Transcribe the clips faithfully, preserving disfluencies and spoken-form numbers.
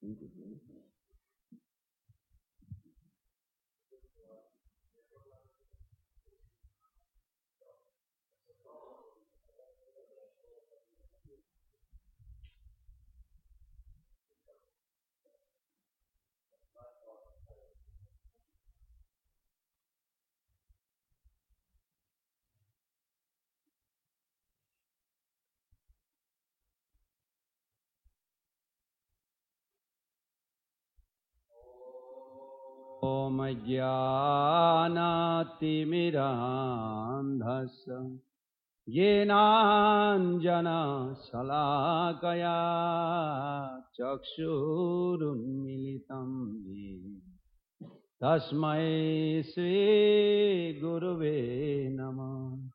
ॐ ज्ञानातिमिरान्धस्य येनाञ्जनशलाकया चक्षुरुन्मीलितं येन तस्मै श्रीगुरुवे नमः।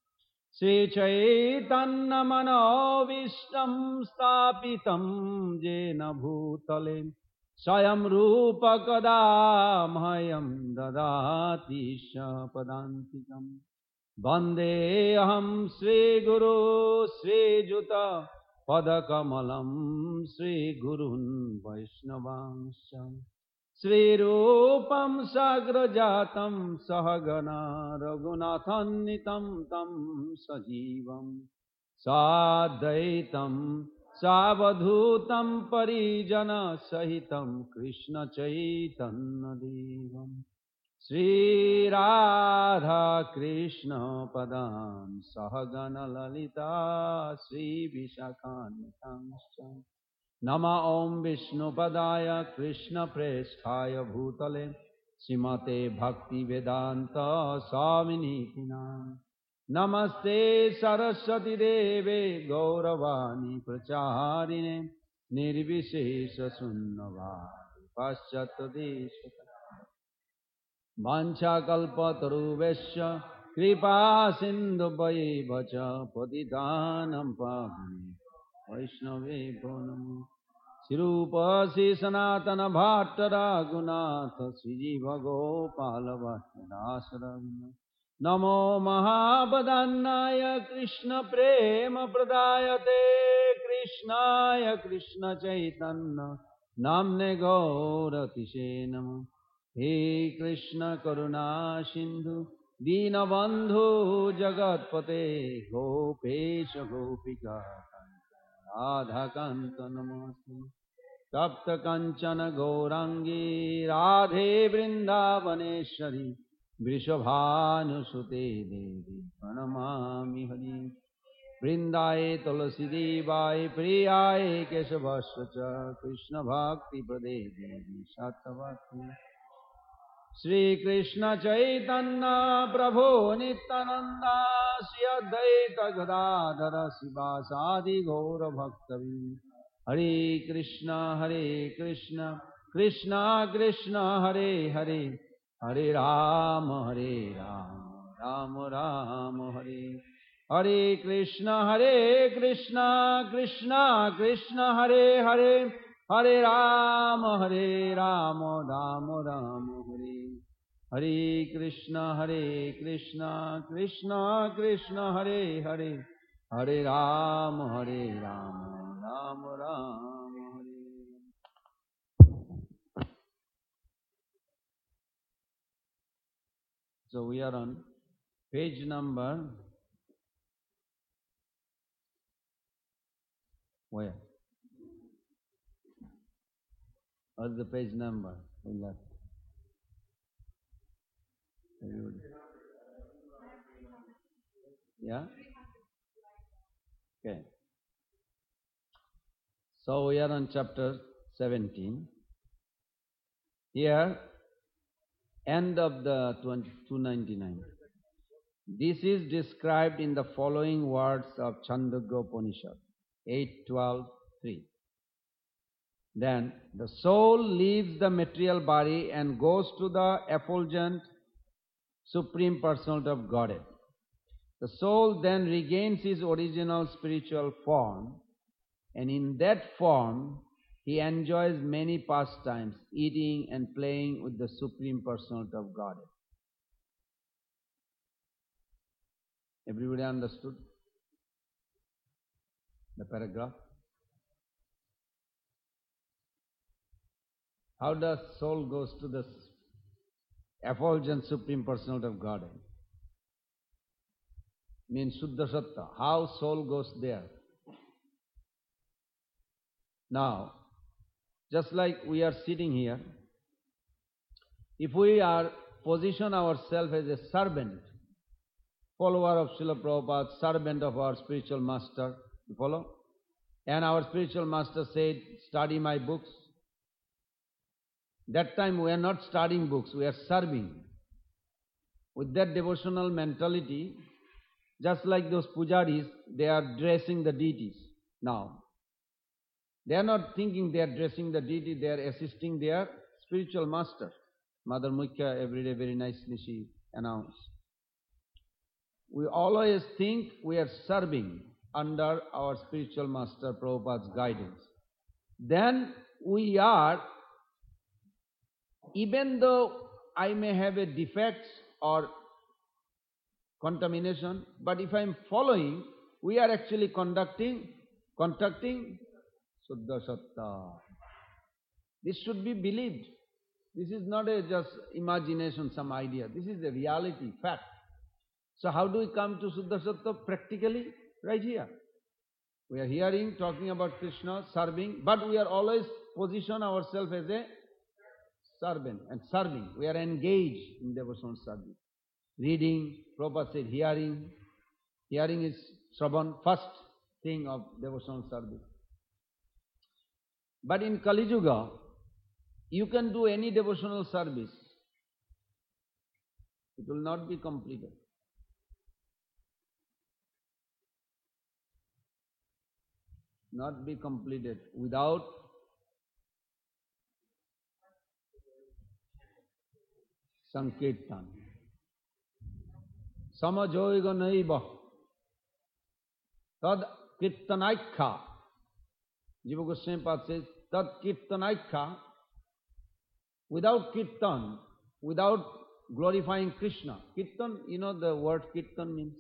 श्रीचैतन्यमनोभीष्टं स्थापितं येन भूतले स्वयं रूप कदा मह्यं ददाति पदान्तिकम्। वन्देऽहं श्रीगुरो श्रीयुत पदकमलं श्रीगुरुन् वैष्णवांश्च श्रीरूपं साग्रजातं सहगणा रघुनाथान्वितं तं सजीवं साद्वैतं सावधूतं परिजनसहितं कृष्ण चैतन्यदेवं श्रीराधा कृष्ण पदान् सहगण ललिता श्रीविशाखान्वितांश्च नमः। ॐ विष्णुपदाय कृष्णप्रेष्ठाय भूतले श्रीमते भक्तिवेदान्त स्वामिनीति नाम। नमस्ते सरस्वती देवे गौरवाणी प्रचारिणे निर्विशेष शून्यवादी पाश्चात्यदेश वाञ्छाकल्पतरुभ्यश्च कृपा सिन्धुभ्यैव च पतितानां पावने वैष्णवेभ्यो नमः। श्रीरूप श्री सनातन भट्ट रघुनाथ श्रीजीव गोपाल भट्टदास रघुनाथ नमो महावदन्नाय कृष्ण प्रेम प्रदायते कृष्णाय कृष्ण चैतन्य नाम्ने गौरतिशे नमः। हे कृष्ण करुणा सिंधु दीनबंधु जगतपते गोपेश गोपिका राधा कांत नमोस्तुते। तप्त कंचन गौरांगी राधे वृंदावनेश्वरी वृषभानुसुते देवी प्रणमामि हरि। वृंदाए तुलसी देवाय प्रियाय केशवस्य च कृष्ण भक्ति प्रदे देवी सत्यवती। श्री कृष्ण चैतन्य प्रभु नित्यानंद श्री अद्वैत गदाधर शिवासादि गौर भक्तवृंद। हरे कृष्ण हरे कृष्ण कृष्ण कृष्ण हरे हरे हरे राम हरे राम राम राम हरे हरे। कृष्ण हरे कृष्ण कृष्ण कृष्ण हरे हरे हरे राम हरे राम राम राम हरे हरे। कृष्ण हरे कृष्ण कृष्ण कृष्ण हरे हरे हरे राम हरे राम राम राम हरे। So we are on page number where? What's the page number? We left. Yeah? Okay. So we are on chapter seventeen. Here, end of the two ninety-nine. This is described in the following words of Chandogya Upanishad, eight twelve three. Then the soul leaves the material body and goes to the effulgent Supreme Personality of Godhead. The soul then regains his original spiritual form, and in that form he enjoys many pastimes, eating and playing with the Supreme Personality of Godhead. Everybody understood the paragraph? How does soul goes to the effulgent Supreme Personality of Godhead? Means Shuddha Sattva. How soul goes there? Now, just like we are sitting here, if we are position ourselves as a servant, follower of Srila Prabhupada, servant of our spiritual master, you follow? And our spiritual master said, study my books. That time we are not studying books, we are serving. With that devotional mentality, just like those pujaris, they are dressing the deities now. They are not thinking they are dressing the deity, they are assisting their spiritual master. Mother Mukhya every day very nicely she announced. We always think we are serving under our spiritual master Prabhupada's guidance. Then we are, even though I may have a defect or contamination, but if I am following, we are actually conducting, conducting Shuddha Sattva. This should be believed. This is not a just imagination, some idea. This is a reality, fact. So how do we come to Shuddha Sattva? Practically, right here. We are hearing, talking about Krishna, serving, but we are always position ourselves as a servant and serving. We are engaged in devotional service. Reading, Prabhupada said hearing. Hearing is Shravan, first thing of devotional service. But in Kali Yuga, you can do any devotional service. It will not be completed. Not be completed without Sankirtan. Samajoiga naiva tad kirtanaikha. Jiva Goswami Pad says, tad kirtanaikha. Without kirtan, without glorifying Krishna. Kirtan, you know the word kirtan means?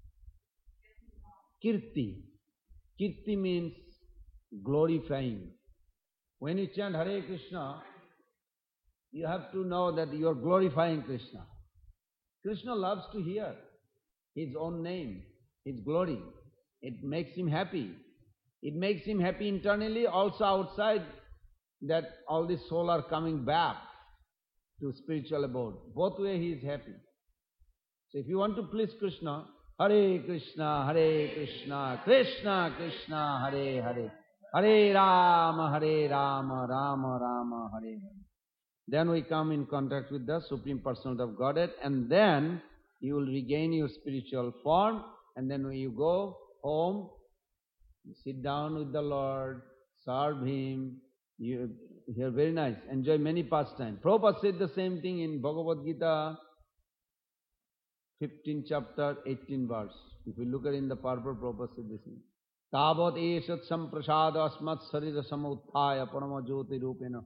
Kirti. Kirti means glorifying. When you chant Hare Krishna, you have to know that you are glorifying Krishna. Krishna loves to hear his own name, his glory. It makes him happy. It makes him happy internally, also outside, that all the soul are coming back to spiritual abode. Both way he is happy. So if you want to please Krishna, Hare Krishna, Hare Krishna, Krishna Krishna, Hare Hare, Hare Rama, Hare Rama, Rama Rama, Hare Hare. Then we come in contact with the Supreme Personality of Godhead, and then you will regain your spiritual form, and then when you go home, you sit down with the Lord, serve Him, you hear very nice, enjoy many pastimes. Prabhupada said the same thing in Bhagavad Gita, fifteenth chapter, eighteenth verse. If you look at it in the purport, Prabhupada said the same. Tavat eshat samprasada asmat sarira samuthaya parama jyoti rupena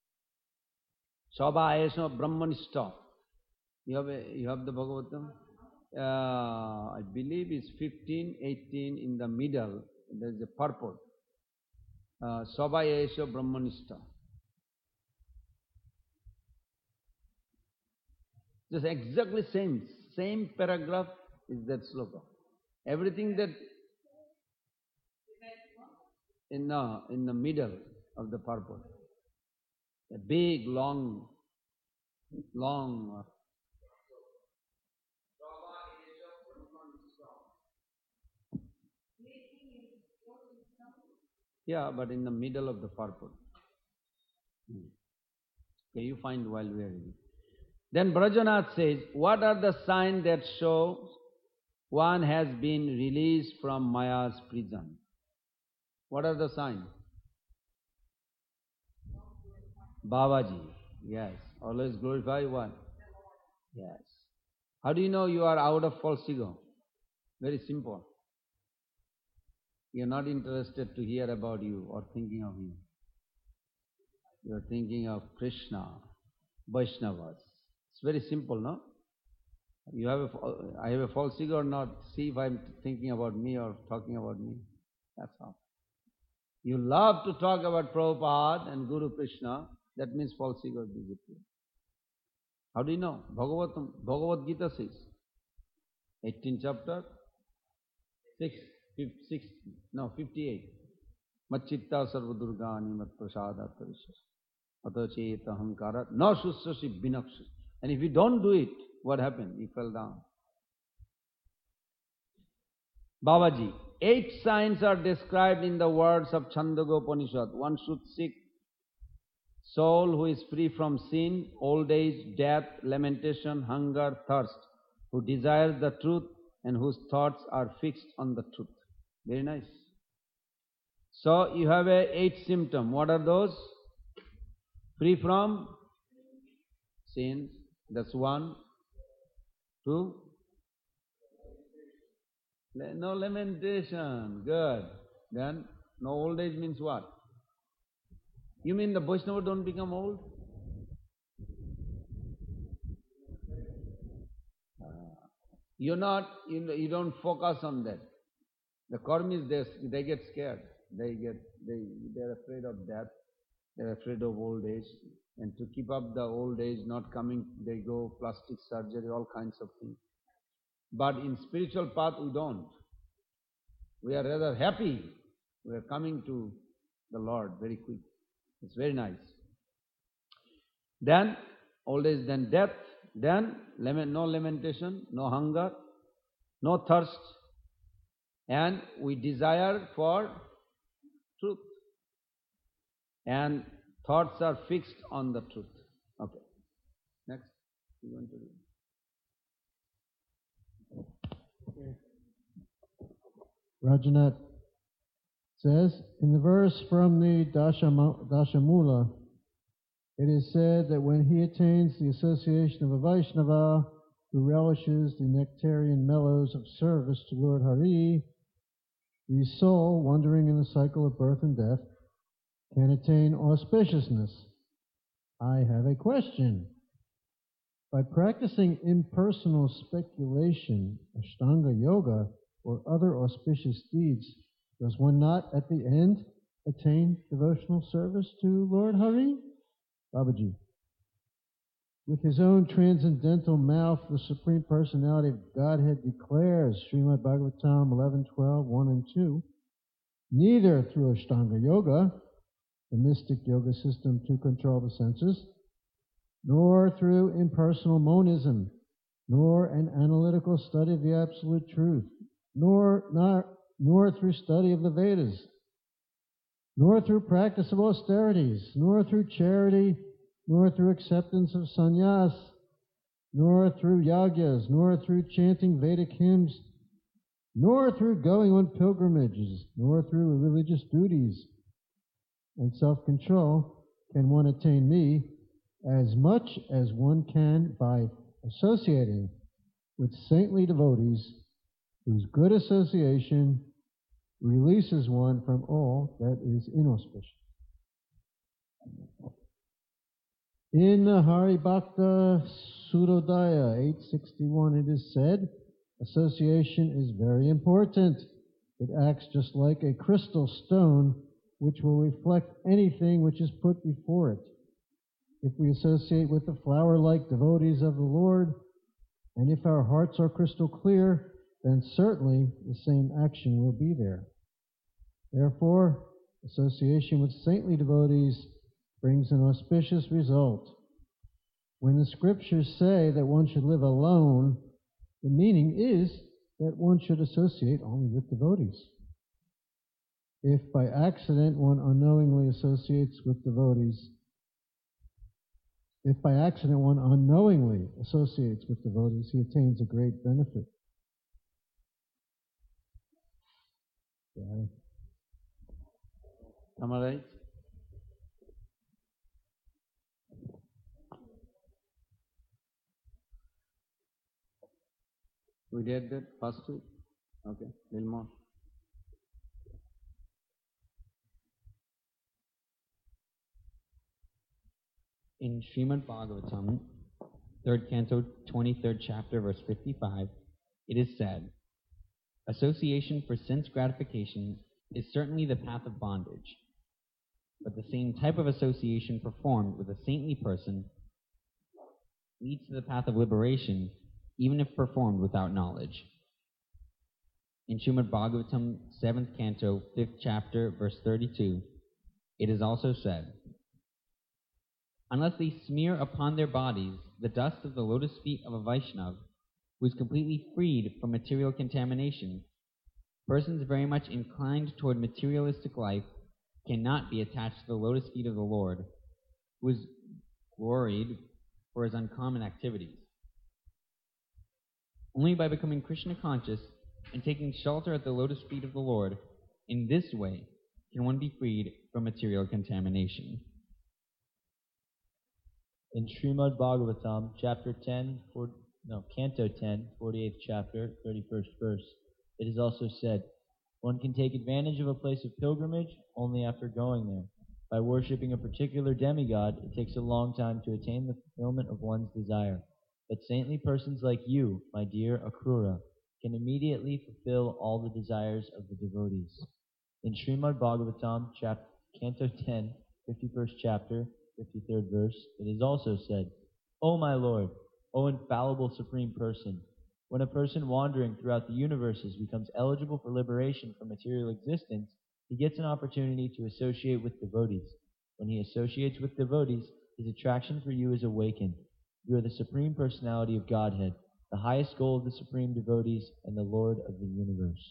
sabha esha brahmanishta. You have, a, you have the Bhagavatam? Uh, I believe it's fifteen, eighteen in the middle. There is a purport. Sabha esha brahmanishta. Just exactly same, same paragraph is that sloka. Everything that in the, in the middle of the purport. A big, long, long. Yeah, but in the middle of the purport. Hmm. Okay, you find while we are reading. Then Brajanath says, what are the signs that show one has been released from Maya's prison? What are the signs? Babaji, yes. Always glorify one. Yes. How do you know you are out of false ego? Very simple. You are not interested to hear about you or thinking of you. You are thinking of Krishna, Vaishnavas. It's very simple, no? You have a, I have a false ego or not? See if I'm thinking about me or talking about me. That's all. You love to talk about Prabhupada and Guru Krishna, that means false ego has disappeared. How do you know? Bhagavatam, Bhagavad Gita says, eighteenth chapter, six, six, no, fifty-eight. Machitta sarva durgani mat prasada tarishas. Atacheta hankara na shussasi binakshas. And if you don't do it, what happened? You fell down. Babaji, eight signs are described in the words of Chandogya Upanishad. One should seek soul who is free from sin, old age, death, lamentation, hunger, thirst, who desires the truth and whose thoughts are fixed on the truth. Very nice. So you have a eight symptom. What are those? Free from sins. That's one. Two. No lamentation. Good. Then no old age means what? You mean the Vaishnava don't become old? Uh, you're not, you, you don't focus on that. The karmis, they, they get scared. They get, they, they're afraid of death. They're afraid of old age. And to keep up the old age not coming, they go plastic surgery, all kinds of things. But in spiritual path, we don't. We are rather happy. We are coming to the Lord very quick. It's very nice. Then, old age, then death, then lament, no lamentation, no hunger, no thirst, and we desire for truth. And thoughts are fixed on the truth. Okay. Next. You want to read? Rajanath says, in the verse from the Dashama, Dashamula, it is said that when he attains the association of a Vaishnava who relishes the nectarian mellows of service to Lord Hari, the soul, wandering in the cycle of birth and death, can attain auspiciousness. I have a question. By practicing impersonal speculation, Ashtanga Yoga, or other auspicious deeds, does one not at the end attain devotional service to Lord Hari? Babaji. With his own transcendental mouth, the Supreme Personality of Godhead declares, Srimad Bhagavatam eleven twelve, one and two, neither through Ashtanga Yoga, the mystic yoga system to control the senses, nor through impersonal monism, nor an analytical study of the absolute truth, nor, nor, nor through study of the Vedas, nor through practice of austerities, nor through charity, nor through acceptance of sannyas, nor through yagyas, nor through chanting Vedic hymns, nor through going on pilgrimages, nor through religious duties and self-control can one attain me as much as one can by associating with saintly devotees whose good association releases one from all that is inauspicious. In the Hari Bhakta Sudodaya eight sixty-one it is said, association is very important. It acts just like a crystal stone which will reflect anything which is put before it. If we associate with the flower-like devotees of the Lord, and if our hearts are crystal clear, then certainly the same action will be there. Therefore, association with saintly devotees brings an auspicious result. When the scriptures say that one should live alone, the meaning is that one should associate only with devotees. If by accident one unknowingly associates with devotees, if by accident one unknowingly associates with devotees, he attains a great benefit. Yeah. Am I right? We did that first week? Okay, a little more. In Srimad Bhagavatam, third canto, twenty-third chapter, verse fifty-five, it is said, association for sense gratification is certainly the path of bondage. but the same type of association performed with a saintly person leads to the path of liberation, even if performed without knowledge. In Srimad Bhagavatam, seventh canto, fifth chapter, verse thirty-two, it is also said, "Unless they smear upon their bodies the dust of the lotus feet of a Vaishnava, who is completely freed from material contamination, persons very much inclined toward materialistic life cannot be attached to the lotus feet of the Lord, who is gloried for his uncommon activities. Only by becoming Krishna conscious and taking shelter at the lotus feet of the Lord, in this way can one be freed from material contamination." In Srimad Bhagavatam, chapter ten, for, no, canto ten, forty-eighth chapter, thirty-first verse, it is also said, "One can take advantage of a place of pilgrimage only after going there. By worshipping a particular demigod, it takes a long time to attain the fulfillment of one's desire. But saintly persons like you, my dear Akrura, can immediately fulfill all the desires of the devotees." In Srimad Bhagavatam, chapter, canto ten, fifty-first chapter, fifty-third verse, it is also said, "O my Lord, O infallible Supreme Person, when a person wandering throughout the universes becomes eligible for liberation from material existence, he gets an opportunity to associate with devotees. When he associates with devotees, his attraction for you is awakened. You are the Supreme Personality of Godhead, the highest goal of the Supreme Devotees, and the Lord of the universe."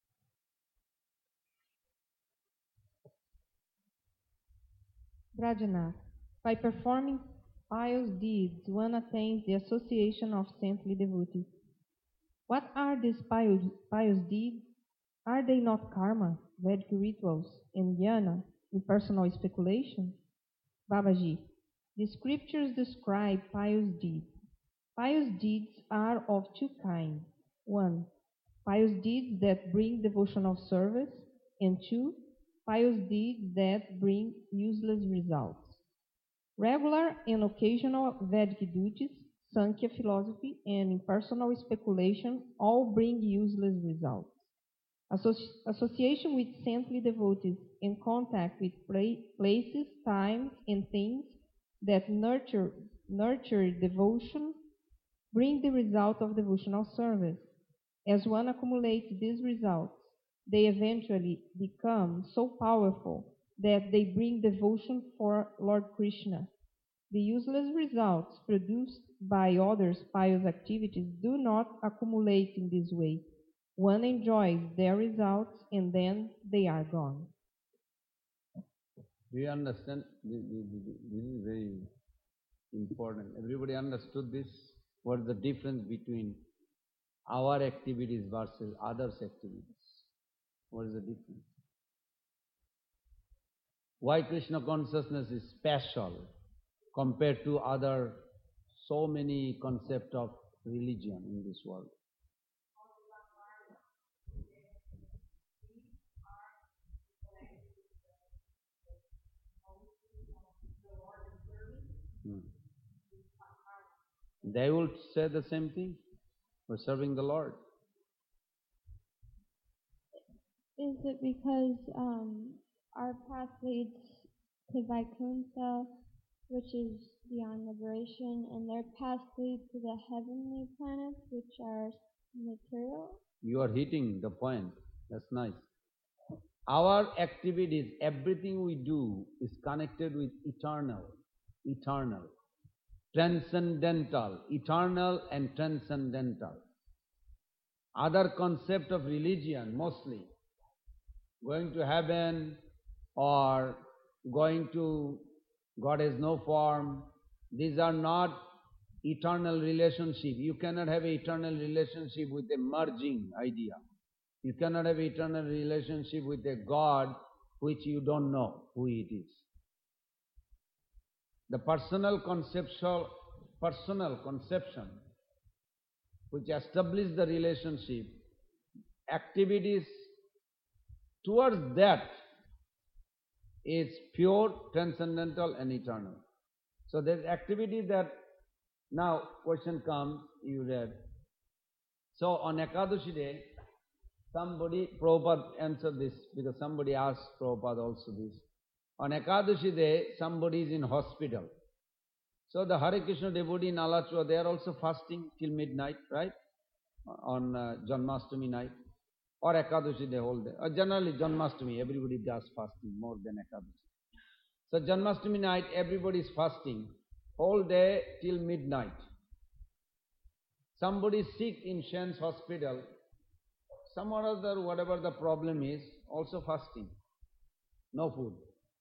Brajanath. By performing pious deeds, one attains the association of saintly devotees. What are these pious, pious deeds? Are they not karma, Vedic rituals, and jnana, impersonal speculation? Babaji, the scriptures describe pious deeds. Pious deeds are of two kinds. One, pious deeds that bring devotional service, and two, pious deeds that bring useless results. Regular and occasional Vedic duties, Sankhya philosophy, and impersonal speculation all bring useless results. Associ- association with saintly devotees and contact with pla- places, times, and things that nurture, nurture devotion bring the result of devotional service. As one accumulates these results, they eventually become so powerful that they bring devotion for Lord Krishna. The useless results produced by others' pious activities do not accumulate in this way. One enjoys their results and then they are gone. Do you understand? This is very important. Everybody understood this? What is the difference between our activities versus others' activities? What is the difference? Why Krishna consciousness is special compared to other so many concepts of religion in this world? Hmm. They will say the same thing. We're serving the Lord. Is it because um, our path leads to Vaikuntha, which is beyond liberation, and their path leads to the heavenly planets, which are material? You are hitting the point. That's nice. Our activities, everything we do is connected with eternal, eternal, transcendental, eternal and transcendental. Other concept of religion, mostly, going to heaven or going to God has no form, these are not eternal relationship. You cannot have an eternal relationship with a merging idea. You cannot have an eternal relationship with a God which you don't know who it is. The personal conceptual, personal conception which establishes the relationship, activities towards that is pure, transcendental and eternal. So there's activity that, now question comes, you read. So on Ekadashi day, somebody, Prabhupada answered this because somebody asked Prabhupada also this. On Ekadashi day, somebody is in hospital. So the Hare Krishna devotee in Alachua, they are also fasting till midnight, right? On uh, Janmashtami night. Or Ekadashi day whole day. Or generally Janmashtami, everybody does fasting more than Ekadashi. So Janmashtami night, everybody is fasting whole day till midnight. Somebody is sick in Shen's hospital, some or other, whatever the problem is, also fasting. No food.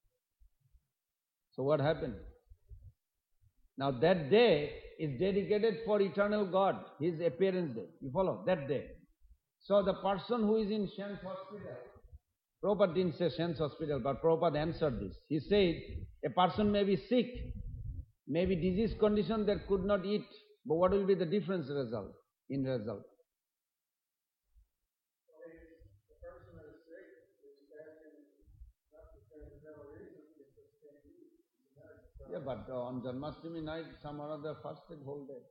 So what happened? Now that day is dedicated for eternal God, His appearance day. You follow? That day. So the person who is in Shen's hospital, Prabhupada didn't say Shen's hospital, but Prabhupada answered this. He said, a person may be sick, may be disease condition that could not eat, but what will be the difference result, in result? Yeah, but uh, on Janmashtami night, some or other fasted whole day.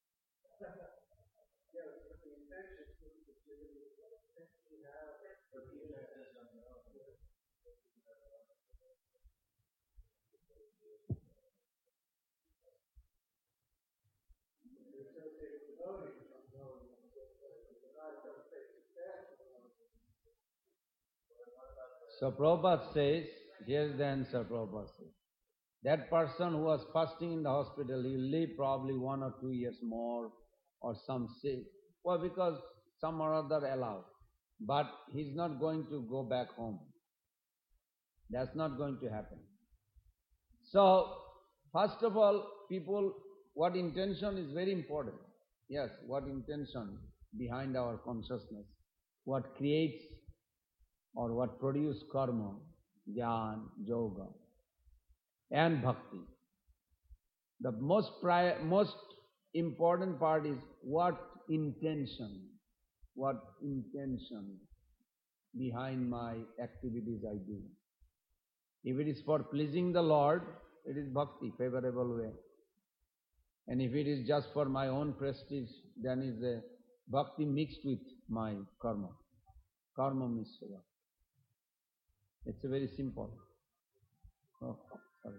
So Prabhupada says, here's the answer Prabhupada says. That person who was fasting in the hospital, he will live probably one or two years more, or some say, well, because some or other allowed. But he's not going to go back home. That's not going to happen. So, first of all, people, what intention is very important. Yes, what intention behind our consciousness, what creates or what produces karma, jnana, yoga, and bhakti. The most pri- most important part is what intention, what intention behind my activities I do. If it is for pleasing the Lord, it is bhakti, favorable way. And if it is just for my own prestige, then is a bhakti mixed with my karma. Karma misya. It's a very simple. Oh, sorry.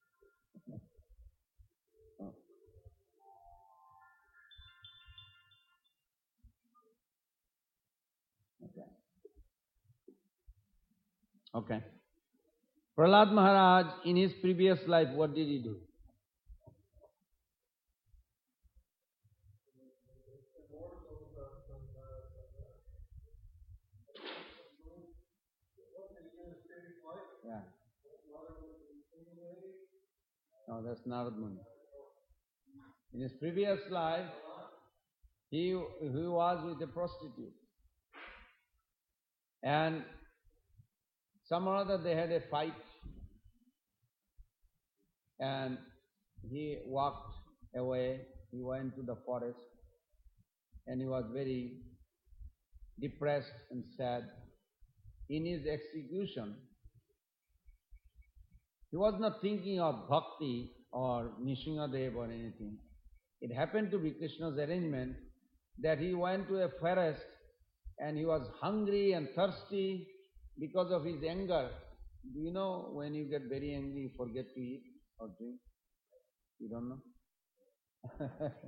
Oh. Okay. Okay. Prahlad Maharaj, in his previous life, what did he do? Yeah. No, that's Narad Muni. In his previous life, he, he was with a prostitute. And some or other they had a fight. And he walked away. He went to the forest. And he was very depressed and sad. In his execution, he was not thinking of bhakti or Nrsimhadev or anything. It happened to be Krishna's arrangement that he went to a forest and he was hungry and thirsty because of his anger. Do you know when you get very angry, you forget to eat or drink? You don't know?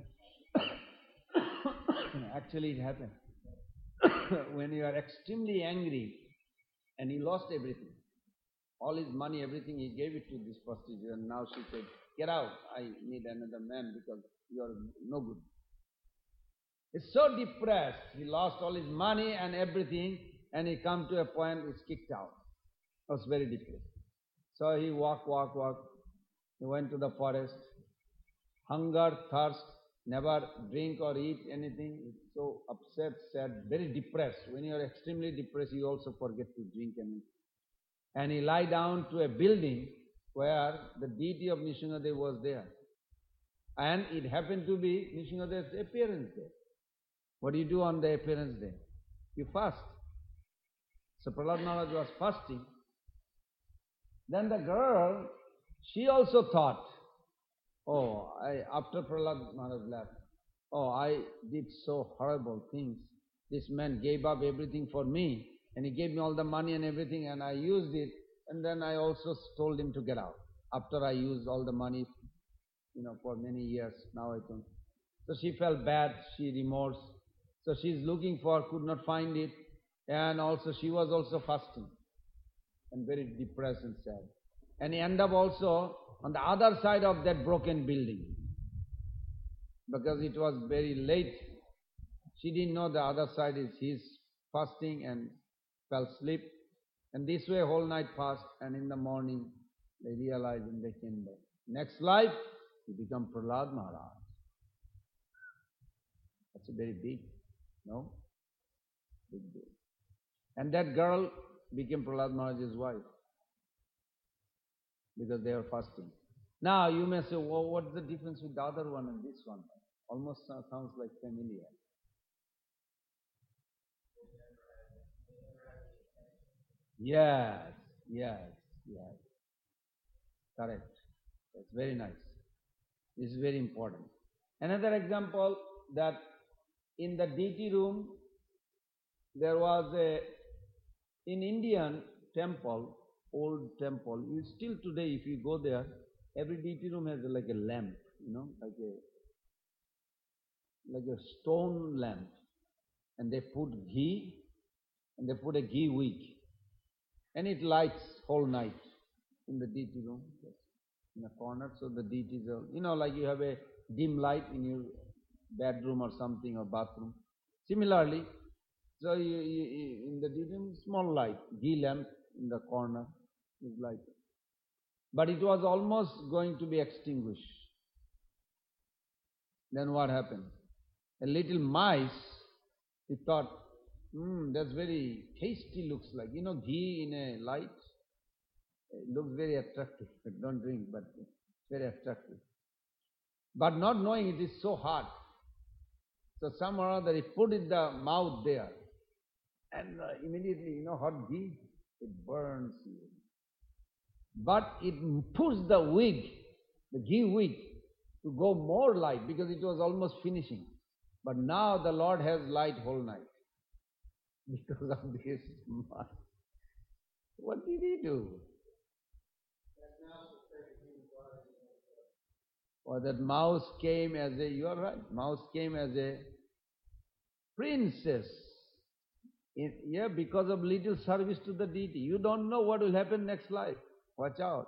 Actually, it happened. When you are extremely angry and he lost everything. All his money, everything, he gave it to this prostitute, and now she said, get out, I need another man because you are no good. He's so depressed, he lost all his money and everything, and he come to a point, he's kicked out. He was very depressed. So he walked, walked, walked, he went to the forest, hunger, thirst, never drink or eat anything, he's so upset, sad, very depressed. When you are extremely depressed, you also forget to drink and eat. And he lie down to a building where the deity of Nrsimhadev was there. And it happened to be Nrsimhadev's appearance day. What do you do on the appearance day? You fast. So Prahlad Maharaj was fasting. Then the girl, she also thought, oh, I, after Prahlad Maharaj left, oh, I did so horrible things. This man gave up everything for me. And he gave me all the money and everything, and I used it and then I also told him to get out. After I used all the money, you know, for many years, now I don't. So she felt bad, she remorse. So she's looking for, could not find it, and also she was also fasting and very depressed and sad. And he ended up also on the other side of that broken building, because it was very late. She didn't know the other side is his fasting and fell asleep. And this way whole night passed, and in the morning they realized and they came back. Next life, he became Prahlad Maharaj. That's a very big, no? Big deal. And that girl became Prahlad Maharaj's wife, because they were fasting. Now you may say, well, what's the difference with the other one and this one? Almost sounds like familiar. Yes, yes, yes. Correct. That's very nice. This is very important. Another example, that in the deity room, there was a, in Indian temple, old temple, you still today if you go there, every deity room has like a lamp, you know, like a, like a stone lamp. And they put ghee, and they put a ghee wick. And it lights whole night in the deity room, in a corner, so the deities are, you know, like you have a dim light in your bedroom or something, or bathroom. Similarly, so you, you, in the deity room, small light, ghee lamp in the corner is lighted. But it was almost going to be extinguished. Then what happened? A little mice, he thought, Hmm, that's very tasty looks like. You know, ghee in a light, it looks very attractive. Don't drink, but it's very attractive. But not knowing it is so hot. So some or other, he put in the mouth there. And uh, immediately, you know, hot ghee, it burns you. But it pushed the wig, the ghee wig, to go more light, because it was almost finishing. But now the Lord has light whole night, because of this mouse. What did he do? Or that mouse came as a, you are right, mouse came as a princess. In, yeah, because of little service to the deity. You don't know what will happen next life. Watch out.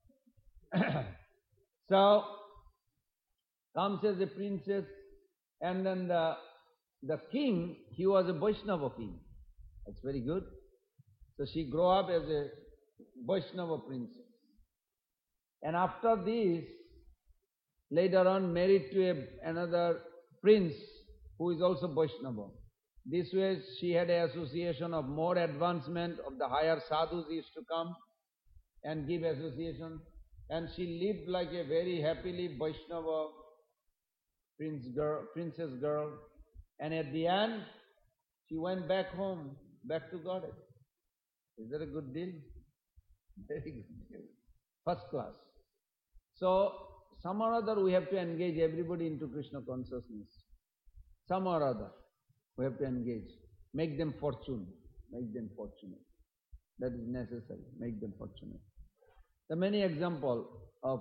So, comes as a princess, and then the The king, he was a Vaishnava king. That's very good. So she grew up as a Vaishnava princess. And after this, later on married to a, another prince who is also Vaishnava. This way she had an association of more advancement of the higher sadhus used to come and give association. And she lived like a very happily Vaishnava prince girl, princess girl. And at the end, she went back home, back to Goddess. Is that a good deal? Very good deal. First class. So, some or other we have to engage everybody into Krishna consciousness. Some or other we have to engage. Make them fortunate. Make them fortunate. That is necessary. Make them fortunate. There are many examples of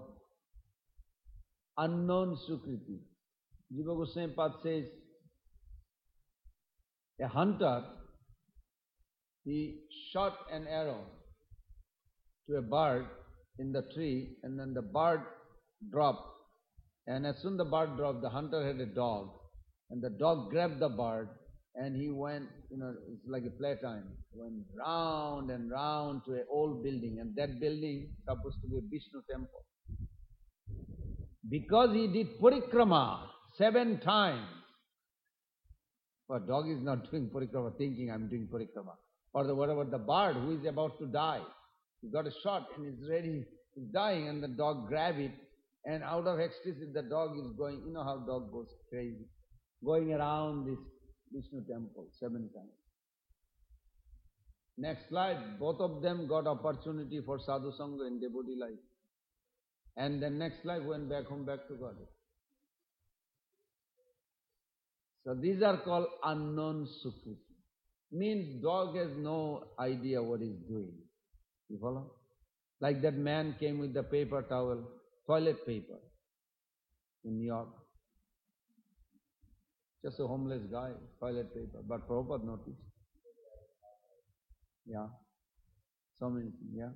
unknown Sukriti. Jiva Goswami Pad says, a hunter, he shot an arrow to a bird in the tree, and then the bird dropped. And as soon as the bird dropped, the hunter had a dog, and the dog grabbed the bird, and he went, you know, it's like a playtime, went round and round to an old building, and that building supposed to be a Vishnu temple. Because he did parikrama seven times. But dog is not doing parikrama thinking I'm doing parikrama. Or the, what about the bird who is about to die? He got a shot and is ready, he's dying, and the dog grab it, and out of ecstasy the dog is going, you know how dog goes crazy, going around this Vishnu temple seven times. Next slide, both of them got opportunity for sadhu sangha in devotee life. And then next slide went back home, back to God. So these are called unknown Sukriti. Means dog has no idea what he's doing. You follow? Like that man came with the paper towel, toilet paper in New York. Just a homeless guy, toilet paper. But Prabhupada noticed. Yeah. So many things, yeah.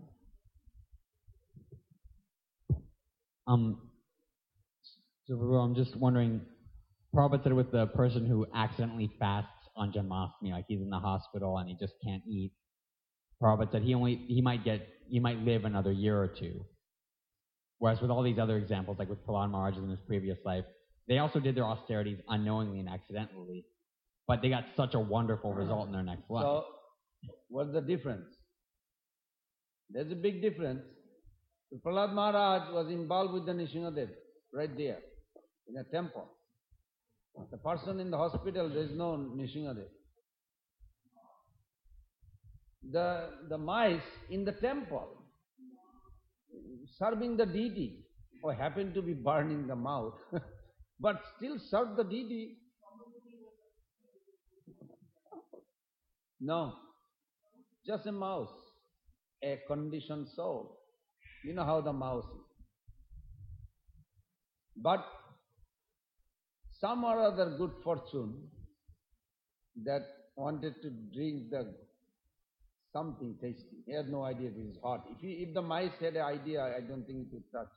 Um, so Prabhu, I'm just wondering, Prabhupada said with the person who accidentally fasts on Janmashtami, like he's in the hospital and he just can't eat. Prabhupada said he only he might get he might live another year or two. Whereas with all these other examples, like with Prahlad Maharaj in his previous life, they also did their austerities unknowingly and accidentally, but they got such a wonderful result in their next life. So, what's the difference? There's a big difference. Prahlad Maharaj was involved with the Nrsimhadev right there in a temple. The person in the hospital, there is no Nrsimhadev. The, the mice in the temple serving the deity, or happened to be burned in the mouth, but still serve the deity. No, just a mouse, a conditioned soul. You know how the mouse is. But some or other good fortune that wanted to drink the something tasty. He had no idea this is hot. If, he, if the mice had an idea, I don't think it would touch.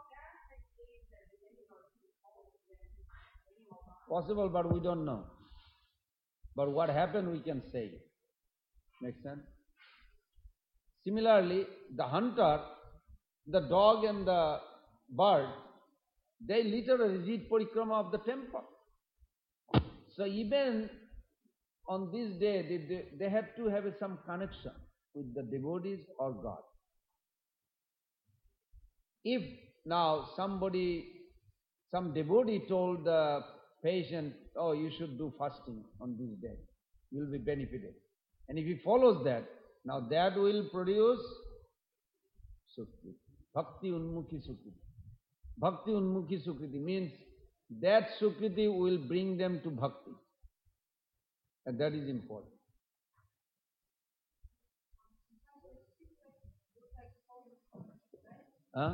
Possible, but we don't know. But what happened, we can say. Make sense? Similarly, the hunter, the dog and the bird, they literally did parikrama of the temple. So even on this day, they, they, they have to have some connection with the devotees or God. If now somebody, some devotee told the patient, oh, you should do fasting on this day, you will be benefited. And if he follows that, now that will produce Sukriti. Bhakti Unmukhi Sukriti. Bhakti Unmukhi Sukriti means that Sukriti will bring them to Bhakti. And that is important. Huh?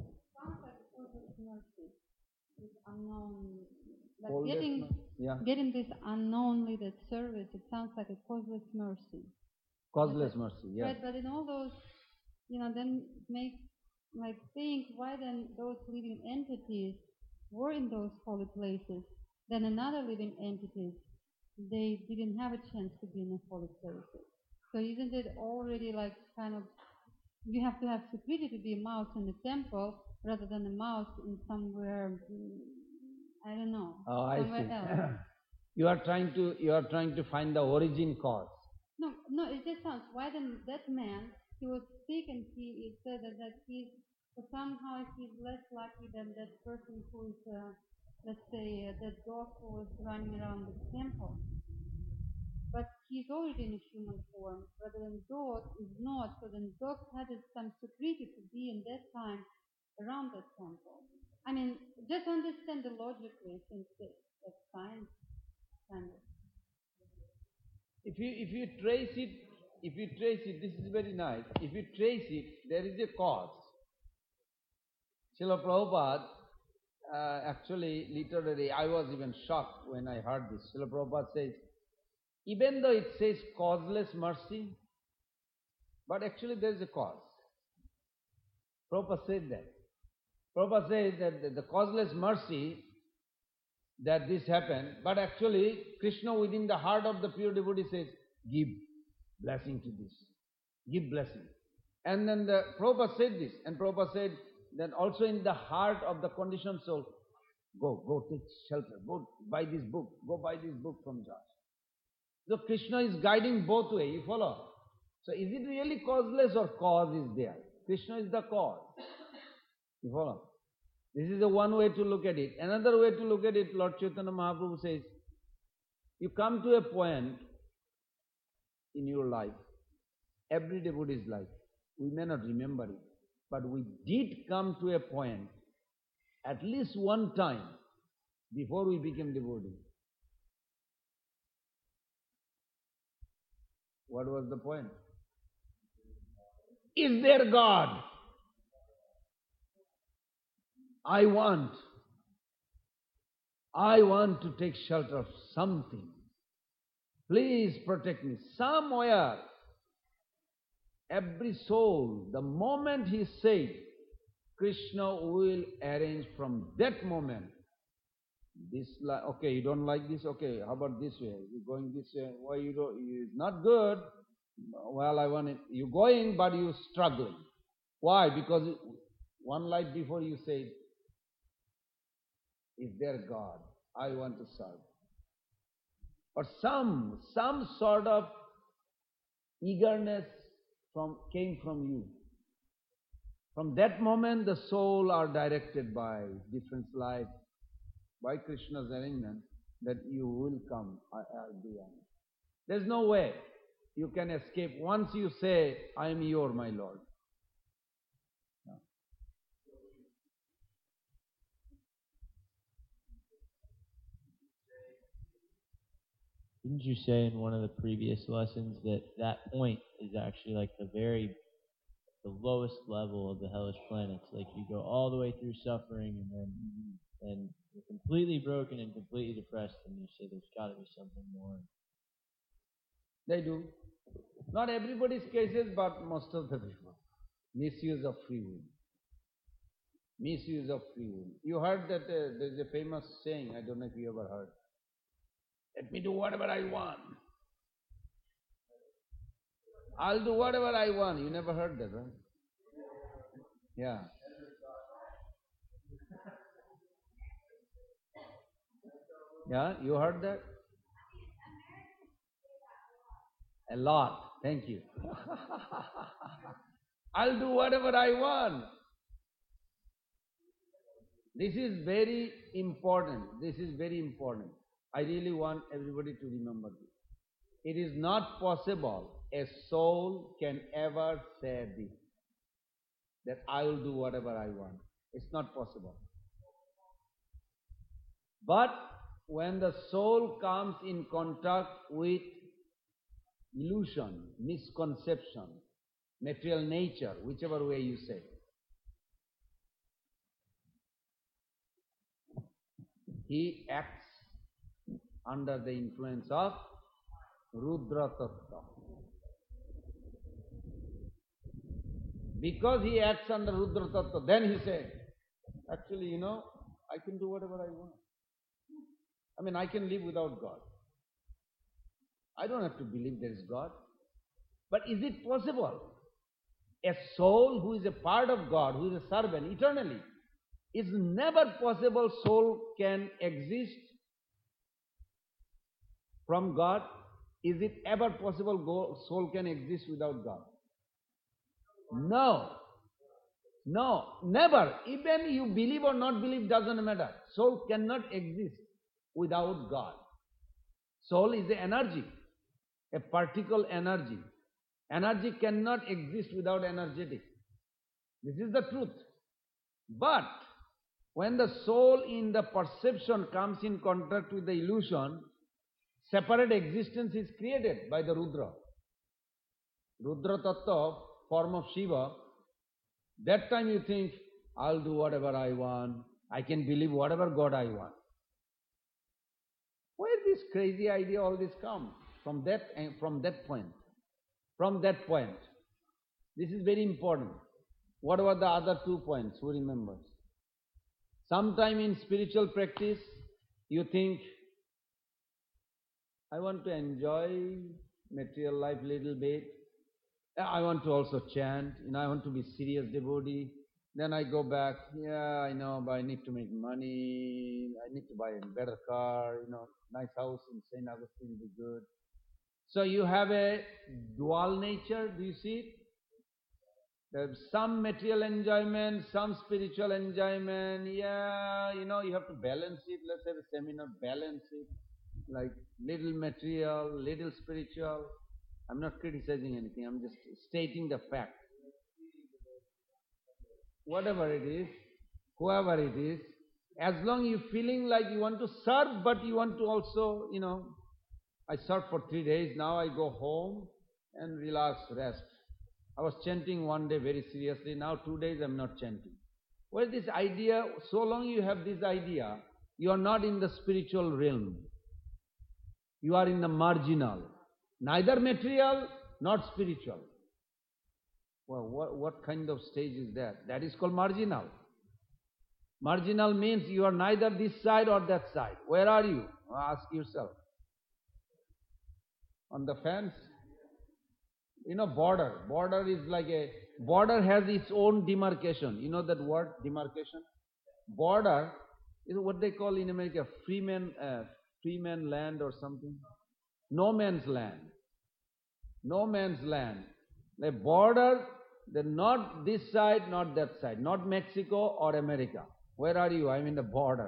Unknown, like Causeless getting mercy. Yeah. getting this unknownly that service, it sounds like a causeless mercy. Causeless mercy, yeah. Right, but in all those, you know, then make like think why then those living entities were in those holy places, then another living entities they didn't have a chance to be in the holy places. So isn't it already like kind of you have to have Sukriti to be a mouse in the temple rather than a mouse in somewhere, I don't know, Oh, I somewhere see. else. you are trying to you are trying to find the origin cause. No, no, it just sounds, why then that man, he was sick and he, it said that, that he's, so somehow he's less lucky than that person who is, uh, let's say, uh, that dog who was running around the temple. But he's already in a human form, rather than dog is not, so then dog had some sukriti to be in that time around that temple. I mean, just understand the logically, since that's science, kind of. If you if you trace it, if you trace it, this is very nice. If you trace it, there is a cause. Srila Prabhupada, uh, actually, literally, I was even shocked when I heard this. Srila Prabhupada says, even though it says causeless mercy, but actually there is a cause. Prabhupada said that. Prabhupada says that the, the causeless mercy that this happened, but actually Krishna within the heart of the pure devotee says, give blessing to this, give blessing. And then the Prabhupada said this, and Prabhupada said that also in the heart of the conditioned soul, go, go take shelter, go buy this book, go buy this book from Josh. So Krishna is guiding both ways, you follow? So is it really causeless or cause is there? Krishna is the cause. You follow? This is the one way to look at it. Another way to look at it, Lord Chaitanya Mahaprabhu says, you come to a point in your life, every devotee's life, we may not remember it, but we did come to a point at least one time before we became devotees. What was the point? Is there God? I want, I want to take shelter of something. Please protect me. Somewhere, every soul, the moment he said, Krishna will arrange from that moment. This, okay, you don't like this? Okay, how about this way? You're going this way. Why you don't? It's not good. Well, I want it. You're going, but you're struggling. Why? Because one light before you said, is there God? I want to serve. Or some, some sort of eagerness from came from you. From that moment, the soul are directed by different life, by Krishna's arrangement, that you will come, I, I'll be on. There's no way you can escape once you say, I am your, my Lord. No. Didn't you say in one of the previous lessons that that point is actually like the very, the lowest level of the hellish planets? Like you go all the way through suffering and then, then you're completely broken and completely depressed, and you say there's got to be something more. They do. Not everybody's cases, but most of the people. Misuse of free will. Misuse of free will. You heard that uh, there's a famous saying, I don't know if you ever heard. Let me do whatever I want. I'll do whatever I want. You never heard that, right? Yeah. Yeah, you heard that? A lot. Thank you. I'll do whatever I want. This is very important. This is very important. I really want everybody to remember this. It is not possible a soul can ever say this, that I will do whatever I want. It's not possible. But when the soul comes in contact with illusion, misconception, material nature, whichever way you say, he acts under the influence of Rudra Tattva. Because he acts under Rudra Tattva, then he said, actually, you know, I can do whatever I want. I mean, I can live without God. I don't have to believe there is God. But is it possible? A soul who is a part of God, who is a servant eternally, is never possible soul can exist from God. Is it ever possible soul can exist without God? No. No, never. Even you believe or not believe doesn't matter. Soul cannot exist without God. Soul is the energy, a particle energy. Energy cannot exist without energetic. This is the truth. But when the soul in the perception comes in contact with the illusion, separate existence is created by the Rudra. Rudra Tattva, form of Shiva. That time you think, I'll do whatever I want. I can believe whatever God I want. Where this crazy idea all this come? From that, from that point. From that point. This is very important. What were the other two points? Who remembers? Sometime in spiritual practice, you think, I want to enjoy material life a little bit. I want to also chant, you know, I want to be serious devotee. Then I go back, yeah, I know, but I need to make money, I need to buy a better car, you know, nice house in Saint Augustine would be good. So you have a dual nature, do you see it? There's some material enjoyment, some spiritual enjoyment, yeah, you know, you have to balance it, let's have a seminar, balance it, like little material, little spiritual. I'm not criticizing anything, I'm just stating the fact. Whatever it is, whoever it is, as long you're feeling like you want to serve, but you want to also, you know, I served for three days, now I go home and relax, rest. I was chanting one day very seriously. Now two days I'm not chanting. Well, this idea, so long you have this idea, you are not in the spiritual realm. You are in the marginal. Neither material, not spiritual. Well, what, what kind of stage is that? That is called marginal. Marginal means you are neither this side or that side. Where are you? Ask yourself. On the fence? You know, border. Border is like a, border has its own demarcation. You know that word, demarcation? Border is what they call in America, free man, uh, free man land or something. No man's land. No man's land. The border, the not this side, not that side. Not Mexico or America. Where are you? I'm in the border.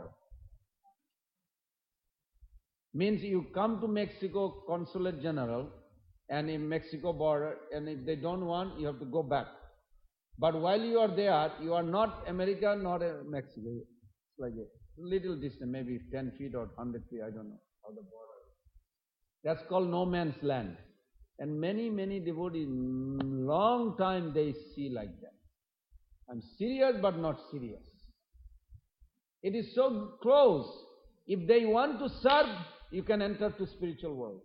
Means you come to Mexico Consulate General and in Mexico border, and if they don't want, you have to go back. But while you are there, you are not America, not Mexico. It's like a little distance, maybe ten feet or one hundred feet, I don't know how the border is. That's called no man's land. And many, many devotees, long time they see like that. I'm serious but not serious. It is so close. If they want to serve, you can enter to spiritual world.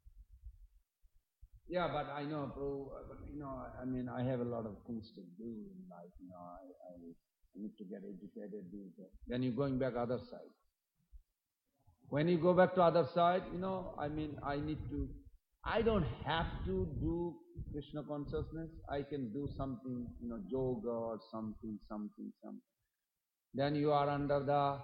Yeah, but I know, bro, you know, I mean, I have a lot of things to do in life. You know, I, I need to get educated, do that. Then you're going back other side. When you go back to other side, you know, I mean, I need to, I don't have to do Krishna consciousness. I can do something, you know, yoga or something, something, something. Then you are under the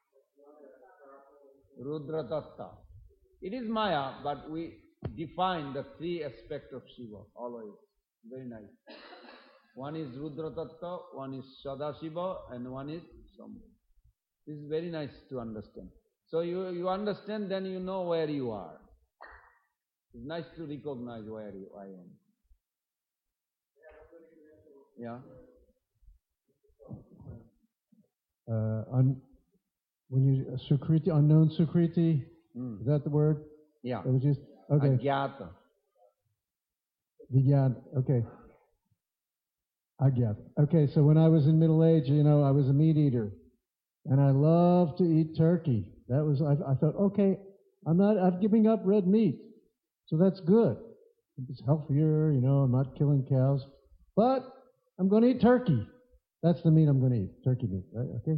Rudra Tattva. It is Maya, but we define the three aspects of Shiva always. Very nice. One is Rudra Tattva, one is Sadashiva, and one is Shambhu. This is very nice to understand. So you, you understand, then you know where you are. It's nice to recognize where you, I am. Yeah. Uh, un, when you uh, Sukriti, unknown Sukriti, Mm. is that the word? Yeah. It was just okay. Agyata. Vijnana. Okay. Agyata. Okay. So when I was in middle age, you know, I was a meat eater, and I loved to eat turkey. That was I, I thought, okay, I'm not. I'm giving up red meat, so that's good. It's healthier, you know. I'm not killing cows, but I'm going to eat turkey. That's the meat I'm going to eat. Turkey meat, right? Okay.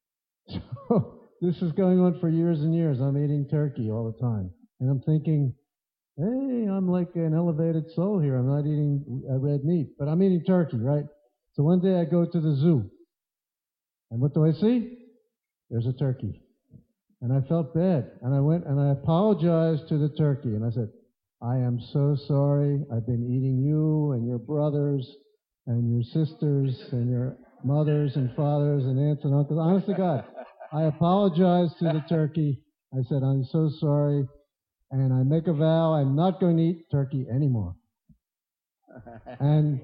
So this is going on for years and years. I'm eating turkey all the time. And I'm thinking, hey, I'm like an elevated soul here. I'm not eating uh, red meat, but I'm eating turkey, right? So one day I go to the zoo. And what do I see? There's a turkey. And I felt bad. And I went and I apologized to the turkey. And I said, I am so sorry. I've been eating you and your brothers and your sisters and your mothers and fathers and aunts and uncles. Honest to God, I apologized to the turkey. I said, I'm so sorry. And I make a vow, I'm not going to eat turkey anymore. And,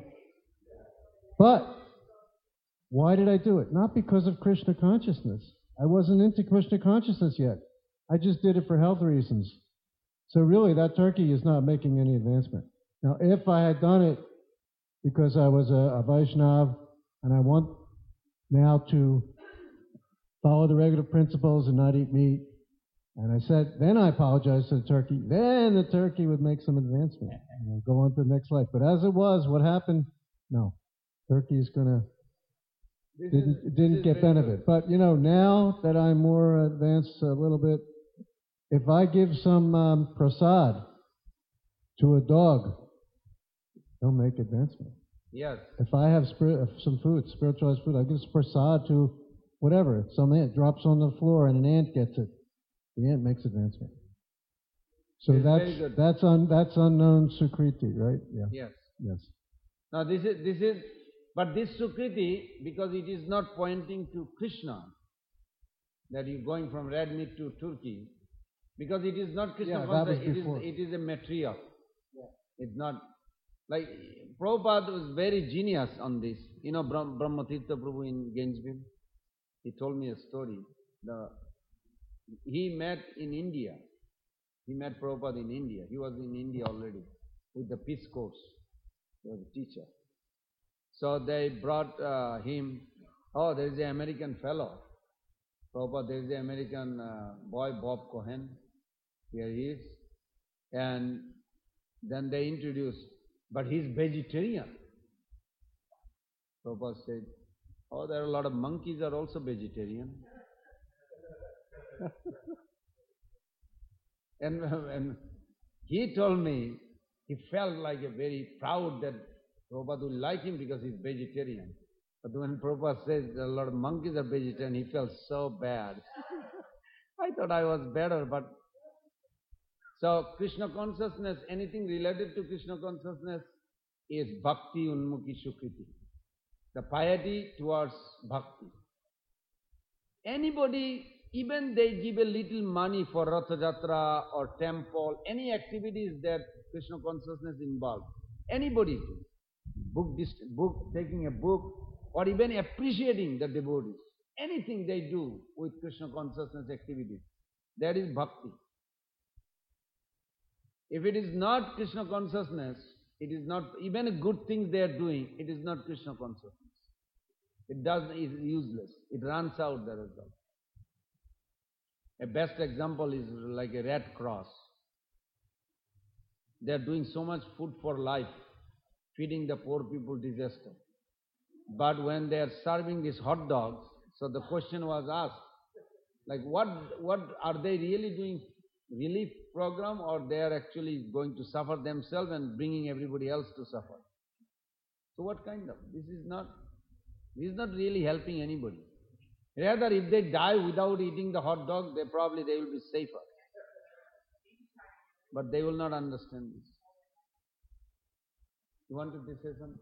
but, why did I do it? Not because of Krishna consciousness. I wasn't into Krishna consciousness yet. I just did it for health reasons. So really, that turkey is not making any advancement. Now, if I had done it because I was a, a Vaishnav and I want now to follow the regular principles and not eat meat, and I said, then I apologized to the turkey, then the turkey would make some advancement, you know, go on to the next life. But as it was, what happened? No, turkey is gonna didn't is, didn't get benefit. But you know, now that I'm more advanced a little bit, if I give some um, prasad to a dog, they'll make advancement. Yes. If I have spirit, some food, spiritualized food, I give prasad to whatever. Some ant drops on the floor and an ant gets it. The ant makes advancement. So It's very that's good. that's un, that's unknown Sukriti, right? Yeah. Yes. Yes. Now this is this is but this Sukriti, because it is not pointing to Krishna, that you're going from red meat to Turkey, because it is not Krishna Yeah, that conscious, was it is before. it is a material. Yeah. It's not like Prabhupada was very genius on this. You know Brahm, Brahmatirtha Prabhu in Gainesville? He told me a story. The He met in India. He met Prabhupada in India. He was in India already with the Peace Corps. He was a teacher. So they brought uh, him, oh, there is an American fellow. Prabhupada, there is an American uh, boy, Bob Cohen. Here he is. And then they introduced, but he's vegetarian. Prabhupada said, oh, there are a lot of monkeys are also vegetarian. and, and he told me, he felt like a very proud that Prabhupada will like him because he's vegetarian. But when Prabhupada says a lot of monkeys are vegetarian, he felt so bad. I thought I was better, but so Krishna consciousness, anything related to Krishna consciousness is bhakti unmukhi sukriti. The piety towards bhakti. Anybody, even they give a little money for Ratha Jatra or temple, any activities that Krishna consciousness involved. Anybody, book, dist- book, taking a book, or even appreciating the devotees. Anything they do with Krishna consciousness activities, that is bhakti. If it is not Krishna consciousness, it is not, even a good thing they are doing, it is not Krishna consciousness. It does, is useless. It runs out the result. A best example is like a Red Cross. They are doing so much food for life, feeding the poor people disaster. But when they are serving these hot dogs, so the question was asked, like what, what are they really doing relief program, or they are actually going to suffer themselves and bringing everybody else to suffer? So what kind of? This is not, this is not really helping anybody. Rather, if they die without eating the hot dog, they probably they will be safer. But they will not understand this. You wanted to say something?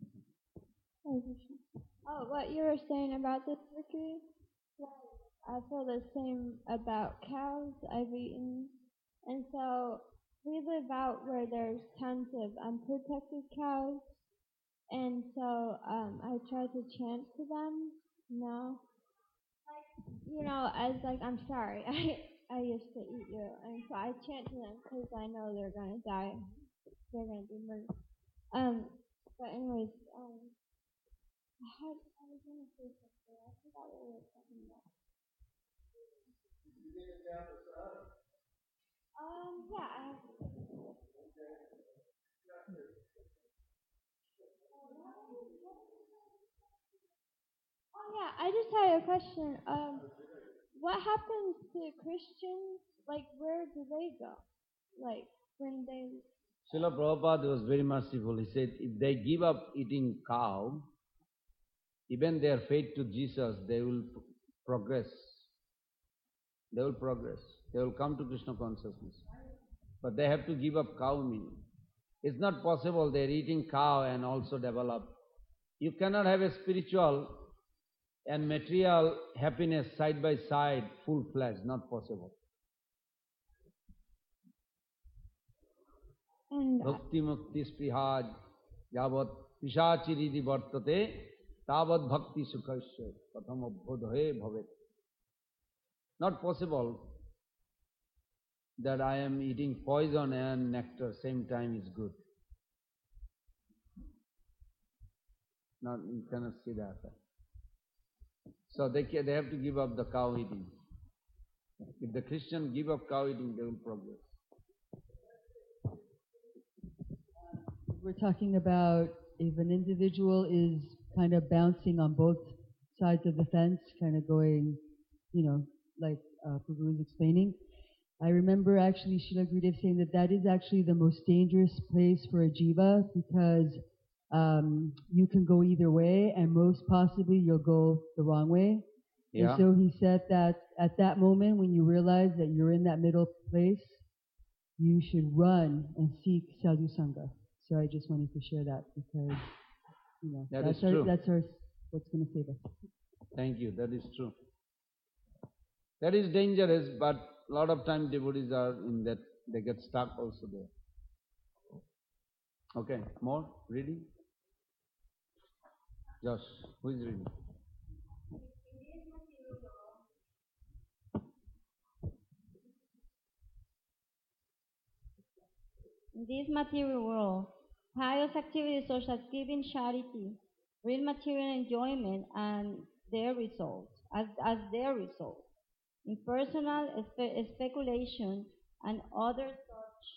Oh, what you were saying about the turkey? I feel the same about cows I've eaten. And so we live out where there's tons of unprotected cows. And so um, I try to chant to them, you know. You know, as like, I'm sorry, I, I used to eat you. And so I chant to them because I know they're going to die. They're going to be murdered. Um, but anyways, um, I, had, I was going to say something. I forgot what we were talking about. Um, yeah, I have to. Oh, yeah, I just had a question. Um, what happens to Christians? Like, where do they go? Like, when they... Srila Prabhupada was very merciful. He said, if they give up eating cow, even their faith to Jesus, they will progress. They will progress. They will come to Krishna consciousness. But they have to give up cow meat. It's not possible they are eating cow and also develop. You cannot have a spiritual and material happiness side by side, full-fledged, not possible. And Bhakti mukti sprihaj yavat pishachiridi vartate tavat bhakti sukhasya katham abhodhaye bhavet. Not possible that I am eating poison and nectar same time is good. Not, you cannot see that. So they, they have to give up the cow eating. If the Christian give up cow eating, they will progress. We're talking about if an individual is kind of bouncing on both sides of the fence, kind of going, you know, like uh, Prabhu was explaining. I remember actually Srila Gurudev saying that that is actually the most dangerous place for a jiva because um, you can go either way and most possibly you'll go the wrong way. Yeah. And so he said that at that moment when you realize that you're in that middle place, you should run and seek sadhu sangha. So I just wanted to share that because, you know, That that's is our, true. that's our, what's going to save us. Thank you, that is true. That is dangerous, but a lot of times devotees are in that, they get stuck also there. Okay, more? Reading? Josh, who is reading? In this material world, pious activities such as giving charity, real material enjoyment and their results, as, as their result, impersonal spe- speculation and other such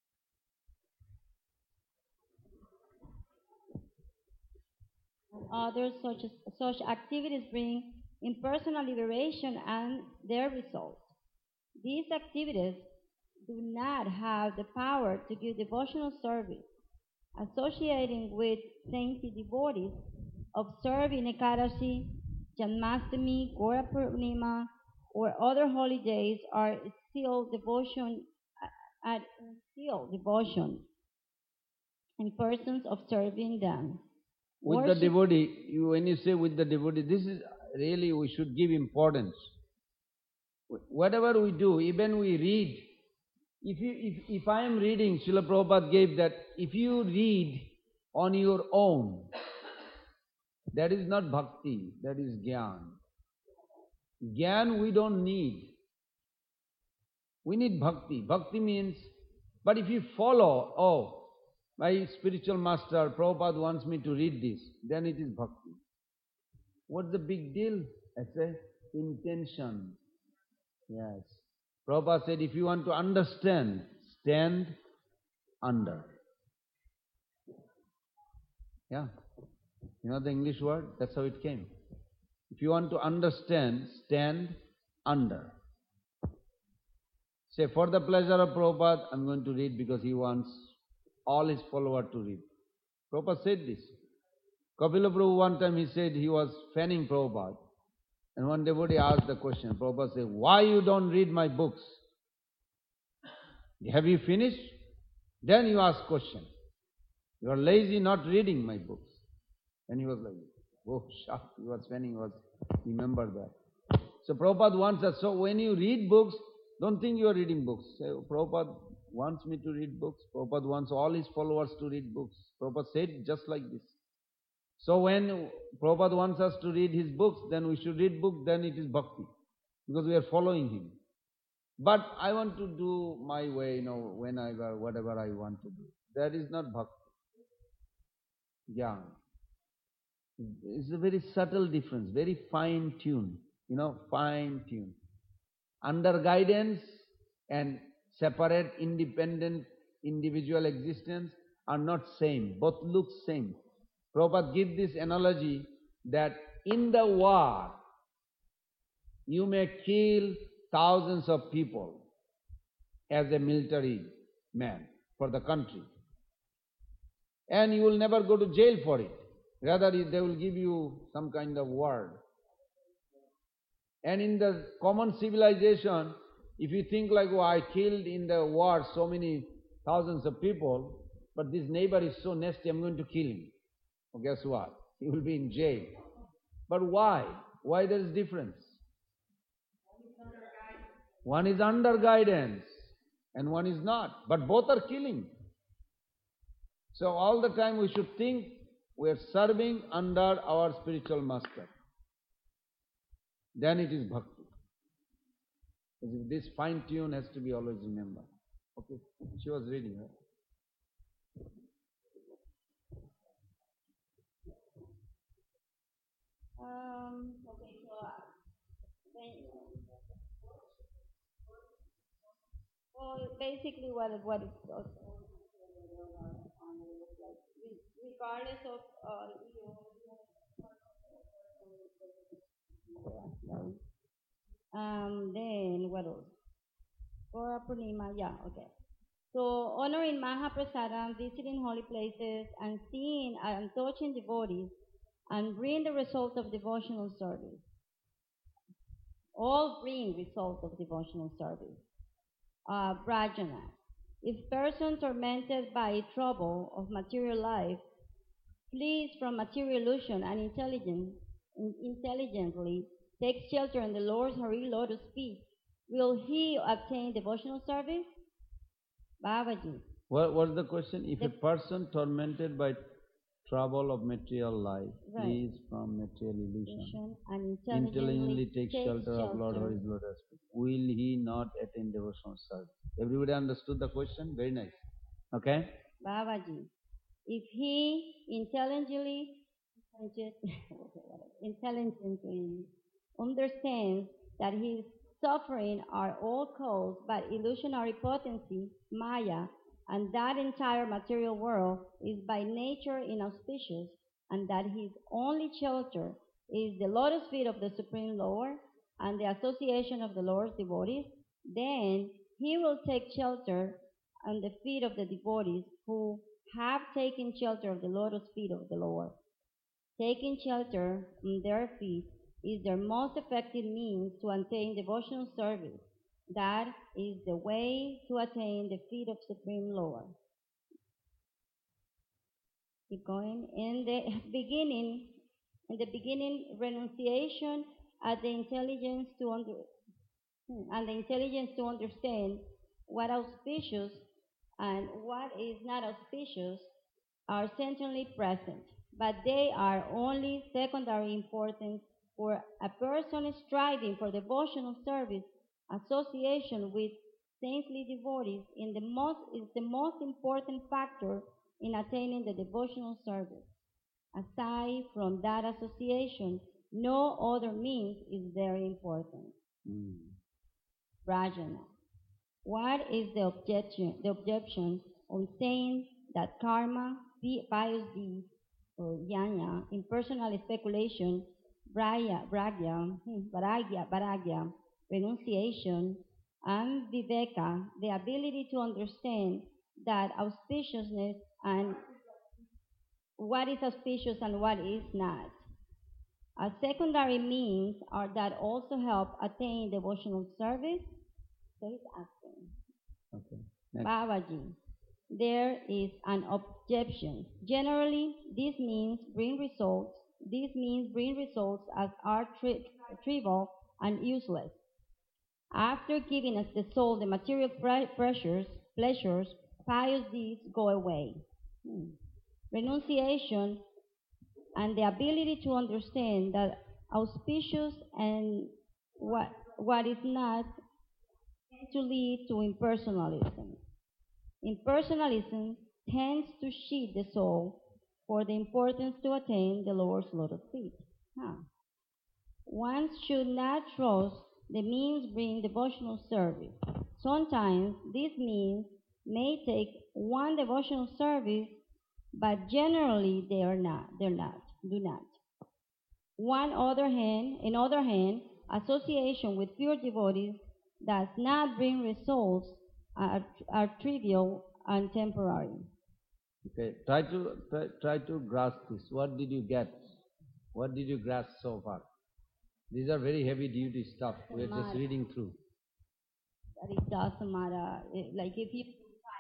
and other such such activities bring impersonal liberation and their results. These activities do not have the power to give devotional service. Associating with saintly devotees, observing Ekadasi, Janmashtami, Gora Purnima, or other holy days are still devotion at still devotion in persons observing them. With Worship- the devotee, you, when you say with the devotee, this is really we should give importance. Whatever we do, even we read, if you if, if I am reading, Srila Prabhupada gave that, if you read on your own, that is not bhakti, that is jnana. Jnana we don't need. We need bhakti. Bhakti means, but if you follow, oh, my spiritual master, Prabhupada wants me to read this, then it is bhakti. What's the big deal? I say, intention. Yes. Prabhupada said, if you want to understand, stand under. Yeah. You know the English word? That's how it came. If you want to understand, stand under. Say, for the pleasure of Prabhupada, I'm going to read because he wants all his followers to read. Prabhupada said this. Kapila Prabhu one time he said he was fanning Prabhupada. And one devotee asked the question. Prabhupada said, why you don't read my books? Have you finished? Then you ask question. You are lazy not reading my books. And he was like, oh, shocked. He was fanning, he was, remember that. So Prabhupada wants us, so when you read books, don't think you are reading books. Say, oh, Prabhupada wants me to read books. Prabhupada wants all his followers to read books. Prabhupada said just like this. So when Prabhupada wants us to read his books, then we should read books, then it is bhakti. Because we are following him. But I want to do my way, you know, whenever, whatever I want to do. That is not bhakti. Yeah. It's a very subtle difference, very fine tune, you know, fine tune. Under guidance and separate, independent, individual existence are not same. Both look same. Prabhupada give this analogy that in the war, you may kill thousands of people as a military man for the country. And you will never go to jail for it. Rather, they will give you some kind of word. And in the common civilization, if you think like, oh, I killed in the war so many thousands of people, but this neighbor is so nasty, I'm going to kill him. Well, guess what? He will be in jail. But why? Why there is difference? One is under guidance and one is not. But both are killing. So all the time we should think we are serving under our spiritual master. Then it is bhakti. This fine tune has to be always remembered. Okay, she was reading, right? Um, okay, so uh, when, well, basically what it- what it's uh, regardless of uh, um, then what else? Gora Purnima, yeah, okay. So honoring Mahaprasadam, visiting holy places, and seeing and touching devotees, and bring the results of devotional service. All bring results of devotional service. Uh, Brajana. If person tormented by trouble of material life flees from material illusion and intelligent, intelligently takes shelter in the Lord's Hari lotus feet, will he obtain devotional service? Babaji. What was the question? If a The- person tormented by trouble of material life Right. flees from material illusion, Illusion and intelligently intelligently takes shelter of Lord shelter. Hari's lotus feet, will he not attain devotional service? Everybody understood the question? Very nice. Okay? Babaji. If he intelligently intelligently understands that his suffering are all caused by illusionary potency, Maya, and that entire material world is by nature inauspicious, and that his only shelter is the lotus feet of the Supreme Lord and the association of the Lord's devotees, then he will take shelter on the feet of the devotees who have taken shelter of the lotus feet of the Lord. Taking shelter on their feet is their most effective means to attain devotional service. That is the way to attain the feet of Supreme Lord. Keep going. In the beginning, in the beginning, renunciation at the intelligence to under, and the intelligence to understand what auspicious and what is not auspicious are centrally present, but they are only secondary importance for a person striving for devotional service. Association with saintly devotees in the most, is the most important factor in attaining the devotional service. Aside from that association, no other means is very important. Mm. Rajana. What is the objection, the objection on saying that karma, pious deeds, or jnana, impersonal speculation, braya, bragya, hmm, varagya, varagya, renunciation, and viveka, the ability to understand that auspiciousness and what is auspicious and what is not. As secondary means are that also help attain devotional service. So he's asking. Okay. Next. Babaji, there is an objection. Generally, these means bring results. These means bring results as are tri- trivial and useless. After giving us the soul the material pre- pressures, pleasures, pious deeds go away. Hmm. Renunciation and the ability to understand that auspicious and what, what is not to lead to impersonalism. Impersonalism tends to sheathe the soul for the importance to attain the Lord's lotus feet. Huh. One should not trust the means bring devotional service. Sometimes these means may take one devotional service, but generally they are not. They're not. Do not. One other hand, in other hand, association with pure devotees does not bring results, are, are trivial and temporary. Okay, try to try, try to grasp this. What did you get? What did you grasp so far? These are very heavy duty stuff. We're just reading through. That it doesn't matter. It, like if you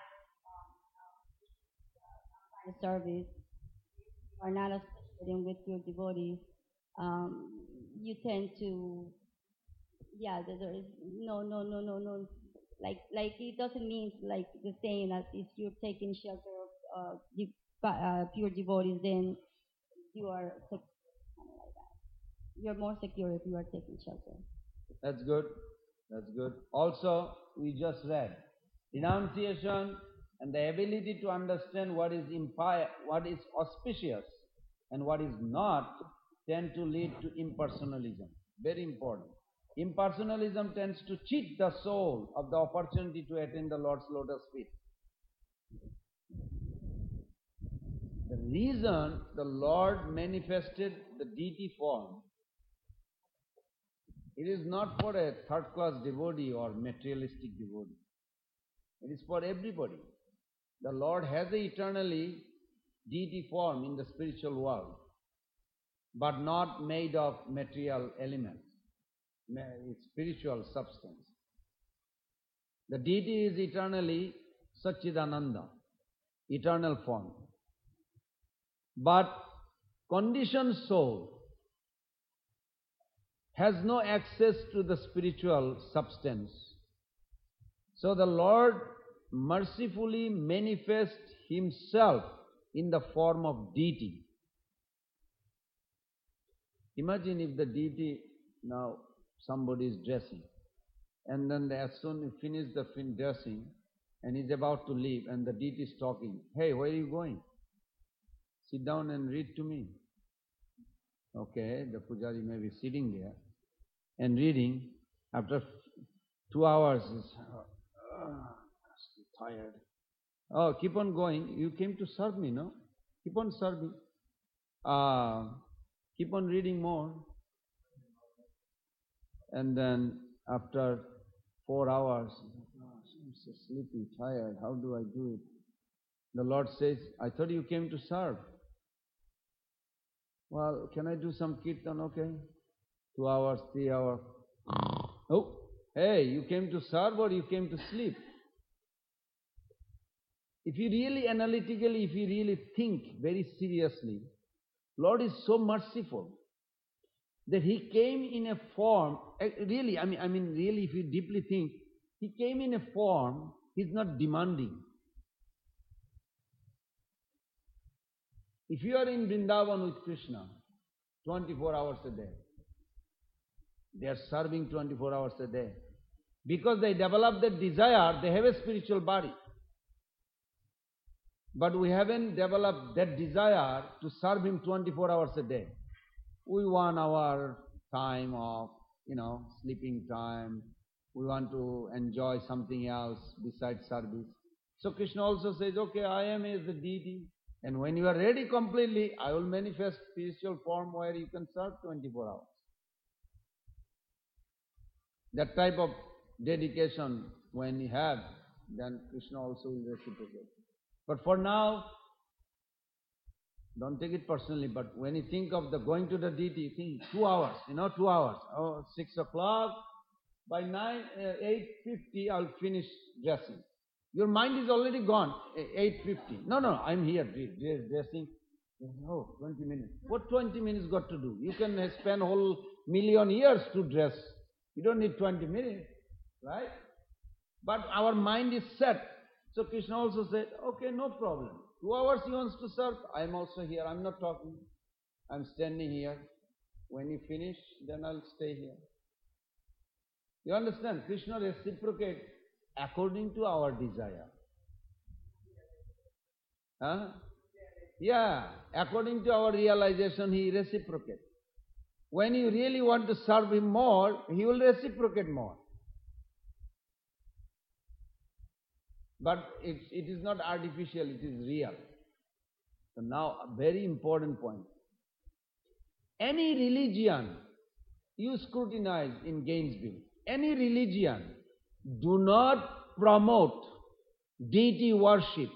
the service are not associating with your devotees, um, you tend to, yeah, there is no, no, no, no, no. Like, like it doesn't mean like the saying that if you're taking shelter of uh, de- uh, pure devotees, then you are secure, something like that. You're more secure if you are taking shelter. That's good. That's good. Also, we just read renunciation and the ability to understand what is impi- what is auspicious and what is not tend to lead to impersonalism. Very important. Impersonalism tends to cheat the soul of the opportunity to attain the Lord's lotus feet. The reason the Lord manifested the deity form, it is not for a third-class devotee or materialistic devotee. It is for everybody. The Lord has a eternally deity form in the spiritual world, but not made of material elements. It's spiritual substance. The deity is eternally Satchidananda, eternal form. But conditioned soul has no access to the spiritual substance. So the Lord mercifully manifests Himself in the form of deity. Imagine if the deity, now somebody is dressing, and then as soon as he finishes the fin dressing, and he's about to leave, and the deity is talking, "Hey, where are you going? Sit down and read to me." Okay, the pujari may be sitting there and reading. After two hours, he's uh, tired. Oh, keep on going. You came to serve me, no? Keep on serving. Uh, keep on reading more. And then after four hours, oh, I'm so sleepy, tired. How do I do it? The Lord says, I thought you came to serve. Well, can I do some kirtan? Okay. Two hours, three hours. Oh, hey, you came to serve or you came to sleep? If you really analytically, if you really think very seriously, Lord is so merciful that He came in a form, really, I mean, I mean, really, if you deeply think, He came in a form, He's not demanding. If you are in Vrindavan with Krishna, twenty-four hours a day, they are serving twenty-four hours a day. Because they develop that desire, they have a spiritual body. But we haven't developed that desire to serve Him twenty-four hours a day. We want our time of, you know, sleeping time. We want to enjoy something else besides service. So Krishna also says, okay, I am as the deity. And when you are ready completely, I will manifest spiritual form where you can serve twenty-four hours. That type of dedication, when you have, then Krishna also will reciprocate. But for now, don't take it personally, but when you think of the going to the deity, you think two hours, you know, two hours. Oh, six o'clock, by nine, uh, eight fifty, I'll finish dressing. Your mind is already gone, eight fifty. No, no, I'm here, dressing. Oh, twenty minutes. What twenty minutes got to do? You can spend a whole million years to dress. You don't need twenty minutes, right? But our mind is set. So Krishna also said, okay, no problem. Two hours he wants to serve, I am also here. I'm not talking. I'm standing here. When you finish, then I'll stay here. You understand? Krishna reciprocates according to our desire. Huh? Yeah, according to our realization, He reciprocates. When you really want to serve Him more, He will reciprocate more. But it, it is not artificial, it is real. So now, a very important point. Any religion, you scrutinize in Gainesville, any religion, do not promote deity worship.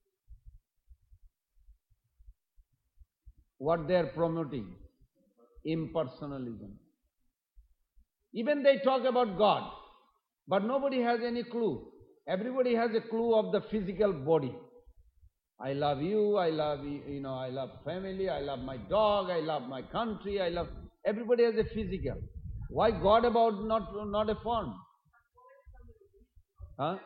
What they are promoting? Impersonalism. Even they talk about God, but nobody has any clue. Everybody has a clue of the physical body. I love you, I love, you know, I love family, I love my dog, I love my country, I love... Everybody has a physical. Why God about not, not a form? Huh?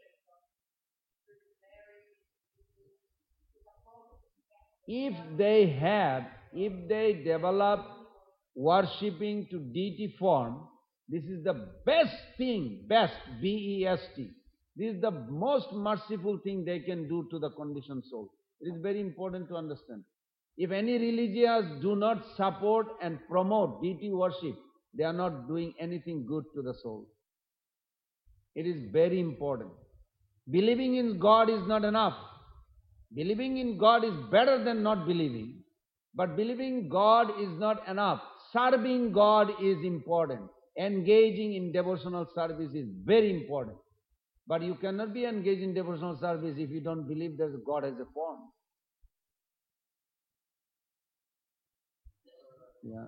If they have, if they develop worshipping to deity form, this is the best thing, best, B E S T. This is the most merciful thing they can do to the conditioned soul. It is very important to understand. If any religious do not support and promote deity worship, they are not doing anything good to the soul. It is very important. Believing in God is not enough. Believing in God is better than not believing. But believing God is not enough. Serving God is important. Engaging in devotional service is very important. But you cannot be engaged in devotional service if you don't believe that God has a form. Yeah.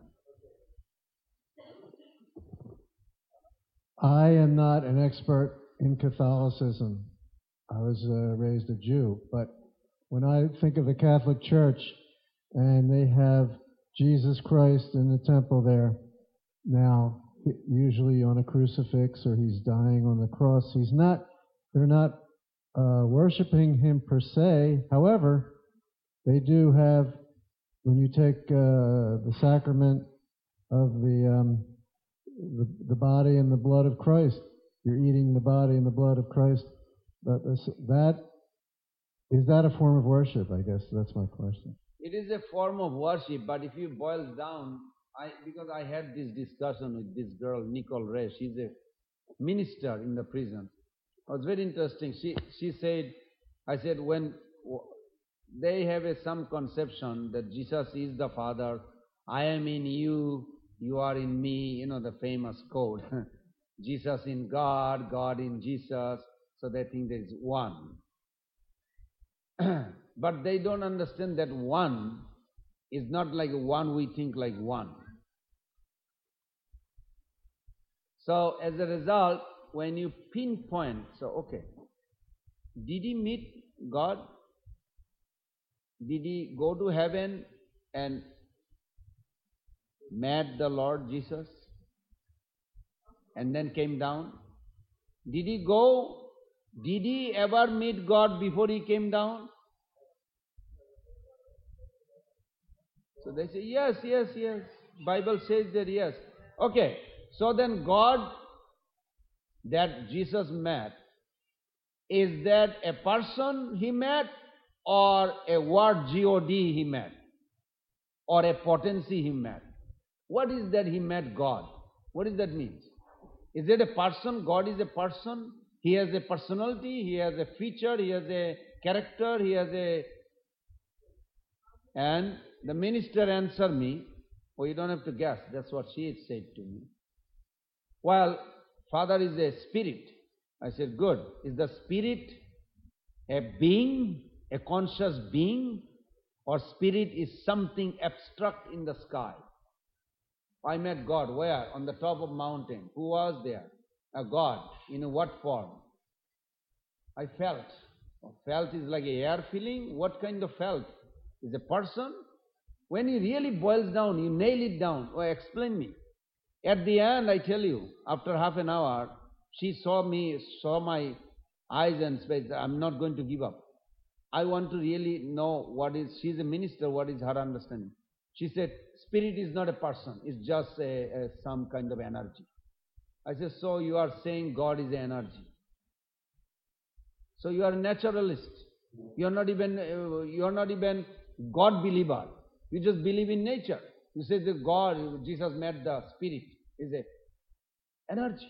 I am not an expert in Catholicism. I was uh, raised a Jew, but when I think of the Catholic Church and they have Jesus Christ in the temple there, now usually on a crucifix or He's dying on the cross, He's not, they're not uh, worshiping Him per se. However, they do have, when you take uh, the sacrament of the, um, the the body and the blood of Christ, you're eating the body and the blood of Christ. That, that is that a form of worship? I guess that's my question. It is a form of worship, but if you boil down, I because I had this discussion with this girl, Nicole Ray. She's a minister in the prison. It was very interesting. She she said, I said, when they have a, some conception that Jesus is the Father, I am in you, you are in me, you know, the famous quote. Jesus in God, God in Jesus, so they think there is one. But they don't understand that one is not like one we think like one. So as a result, when you pinpoint, so okay, did he meet God? Did he go to heaven and met the Lord Jesus and then came down? Did he go, did he ever meet God before he came down? So they say, yes, yes, yes. Bible says that yes. Okay, so then God that Jesus met, is that a person he met or a word G O D he met or a potency he met? What is that he met God? What does that mean? Is it a person? God is a person. He has a personality, he has a feature, he has a character, he has a... And the minister answered me, oh, you don't have to guess, that's what she said to me. Well, Father is a spirit. I said, good. Is the spirit a being, a conscious being, or spirit is something abstract in the sky? I met God. Where? On the top of mountain. Who was there? A God. In what form? I felt. Felt is like a air feeling. What kind of felt? Is a person? When he really boils down, you nail it down. Oh, explain me. At the end, I tell you, after half an hour, she saw me, saw my eyes and space. I'm not going to give up. I want to really know what is, she's a minister, what is her understanding. She said, spirit is not a person, it's just a, a, some kind of energy. I said, so you are saying God is energy. So you are a naturalist. You are not even, uh, you are not even God believer. You just believe in nature. You say that God, Jesus met the spirit, is a energy.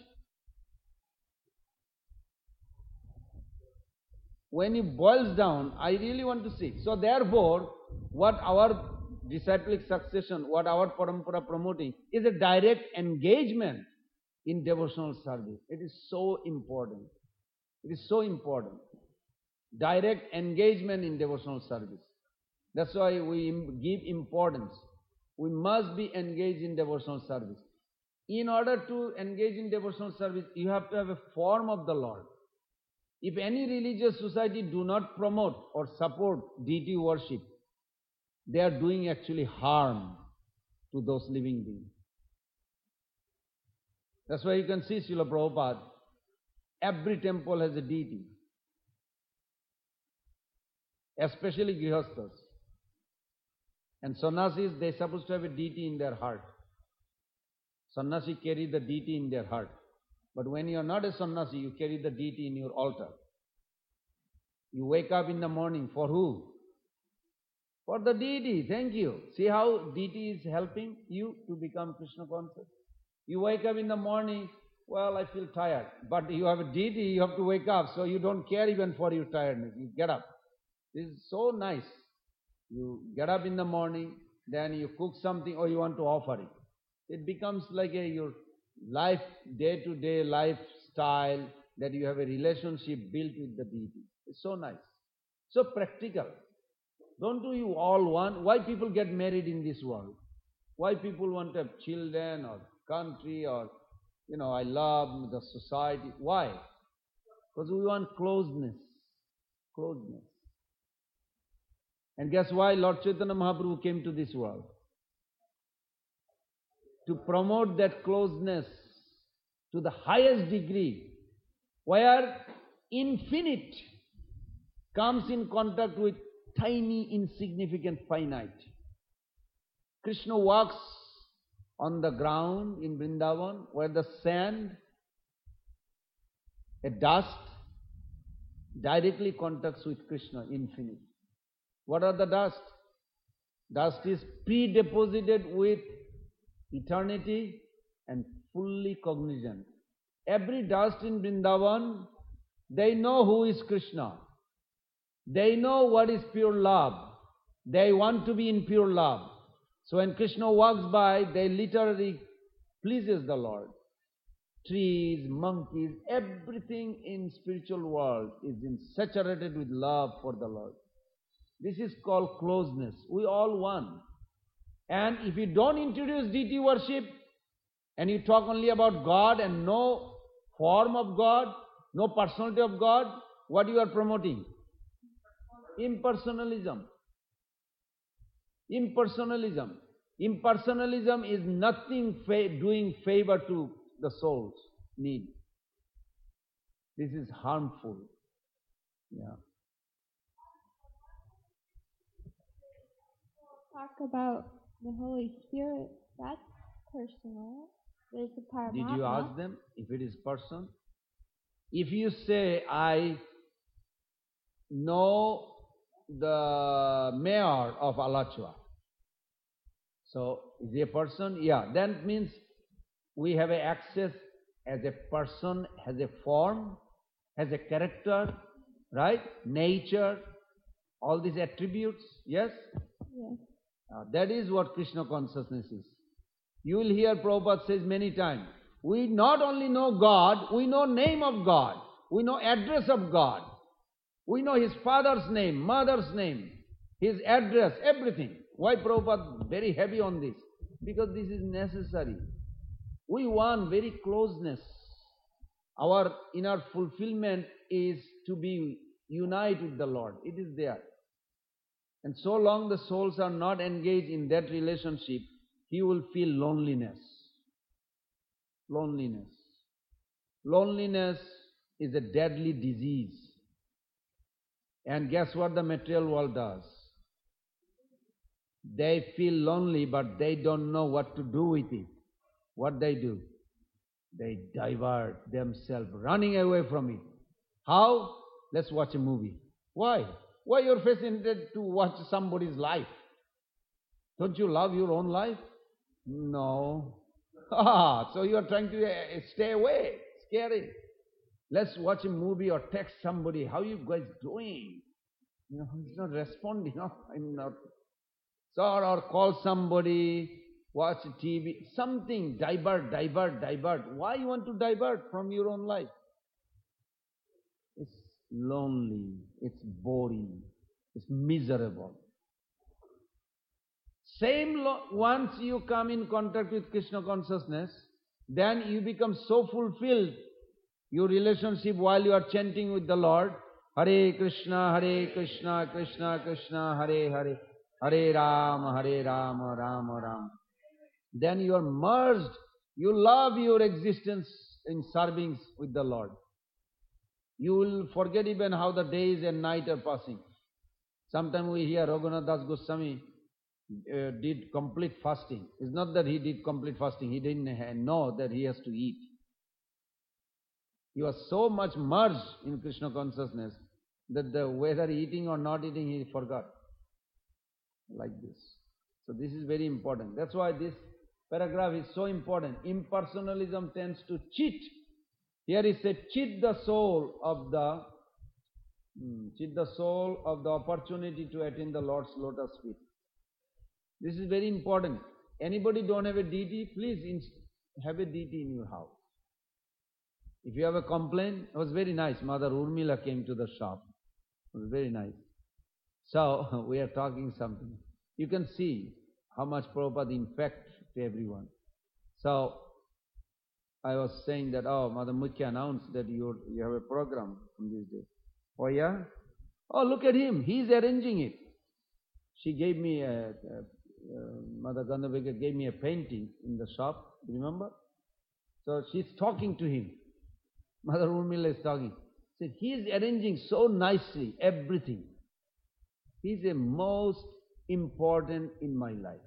When it boils down, I really want to see. So therefore, what our disciplic succession, what our parampara promoting, is a direct engagement in devotional service. It is so important. It is so important. Direct engagement in devotional service. That's why we give importance. We must be engaged in devotional service. In order to engage in devotional service, you have to have a form of the Lord. If any religious society do not promote or support deity worship, they are doing actually harm to those living beings. That's why you can see Srila Prabhupada, every temple has a deity. Especially Grihasthas. And sannyasis, they're supposed to have a deity in their heart. Sannyasi carry the deity in their heart. But when you are not a sannyasi, you carry the deity in your altar. You wake up in the morning, for who? For the deity, thank you. See how deity is helping you to become Krishna conscious? You wake up in the morning, well, I feel tired. But you have a deity, you have to wake up, so you don't care even for your tiredness. You get up. This is so nice. You get up in the morning, then you cook something or you want to offer it. It becomes like a, your life, day-to-day lifestyle, that you have a relationship built with the deity. It's so nice. So practical. Don't do you all want? Why people get married in this world? Why people want to have children or country or, you know, I love the society. Why? Because we want closeness. Closeness. And guess why Lord Chaitanya Mahaprabhu came to this world? To promote that closeness to the highest degree, where infinite comes in contact with tiny, insignificant, finite. Krishna walks on the ground in Vrindavan, where the sand, a dust, directly contacts with Krishna, infinite. What are the dust? Dust is pre-deposited with eternity and fully cognizant. Every dust in Vrindavan, they know who is Krishna. They know what is pure love. They want to be in pure love. So when Krishna walks by, they literally pleases the Lord. Trees, monkeys, everything in spiritual world is in saturated with love for the Lord. This is called closeness. We all one. And if you don't introduce deity worship, and you talk only about God and no form of God, no personality of God, what you are promoting? Impersonalism. Impersonalism. Impersonalism is nothing fa- doing favor to the soul's need. This is harmful. Yeah. Talk about the Holy Spirit. That's personal. There's the Paramatma. Did you ask them if it is person? If you say, I know the mayor of Alachua, so is he a person? Yeah, that means we have a access as a person, has a form, has a character, right? Nature, all these attributes, yes? Yes. Uh, that is what Krishna consciousness is. You will hear Prabhupada says many times, we not only know God, we know name of God, we know address of God, we know his father's name, mother's name, his address, everything. Why Prabhupada very heavy on this? Because this is necessary. We want very closeness. Our inner fulfillment is to be united with the Lord. It is there. And so long the souls are not engaged in that relationship, he will feel loneliness. Loneliness. Loneliness is a deadly disease. And guess what the material world does? They feel lonely, but they don't know what to do with it. What they do? They divert themselves, running away from it. How? Let's watch a movie. Why? Why you're fascinated to watch somebody's life? Don't you love your own life? No. Ah, so you are trying to uh, stay away. Scary. Let's watch a movie or text somebody. How you guys doing? You know, he's not responding. No, I'm not. So, or, or call somebody, watch T V, something, divert, divert, divert. Why you want to divert from your own life? It's lonely, it's boring, it's miserable. Same lo- once you come in contact with Krishna consciousness, then you become so fulfilled, your relationship while you are chanting with the Lord, Hare Krishna, Hare Krishna, Krishna Krishna, Hare Hare, Hare Rama, Hare Rama, Rama Rama. Then you are merged, you love your existence in serving with the Lord. You will forget even how the days and night are passing. Sometimes we hear Raghunath Das Goswami uh, did complete fasting. It's not that he did complete fasting, he didn't know that he has to eat. He was so much merged in Krishna consciousness that the, whether eating or not eating he forgot. Like this. So this is very important. That's why this paragraph is so important. Impersonalism tends to cheat. Here he said, cheat the soul of the hmm, cheat the soul of the opportunity to attain the Lord's lotus feet. This is very important. Anybody don't have a deity, please inst- have a deity in your house. If you have a complaint, it was very nice. Mother Urmila came to the shop. It was very nice. So, we are talking something. You can see how much Prabhupada impact to everyone. So, I was saying that, oh, Mother Mukhya announced that you, you have a program on this day. Oh, yeah? Oh, look at him. He's arranging it. She gave me a, a, a Mother Gandhavika gave me a painting in the shop. Remember? So, she's talking to him. Mother Urmila is talking. She said, he is arranging so nicely everything. He's a most important in my life.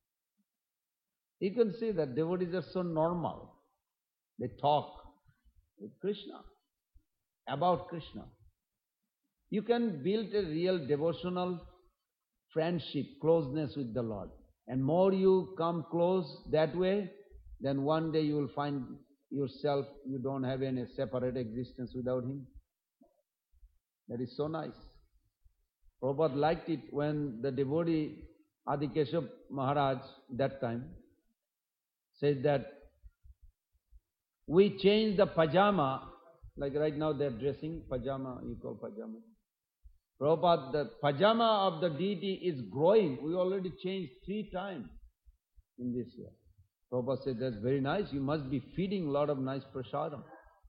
You can see that devotees are so normal. They talk with Krishna, about Krishna. You can build a real devotional friendship, closeness with the Lord. And more you come close that way, then one day you will find yourself, you don't have any separate existence without Him. That is so nice. Prabhupada liked it when the devotee Adi Keshav Maharaj that time says that we change the pajama, like right now they're dressing pajama, you call pajama. Prabhupada, the pajama of the deity is growing. We already changed three times in this year. Prabhupada said, that's very nice. You must be feeding a lot of nice prasadam.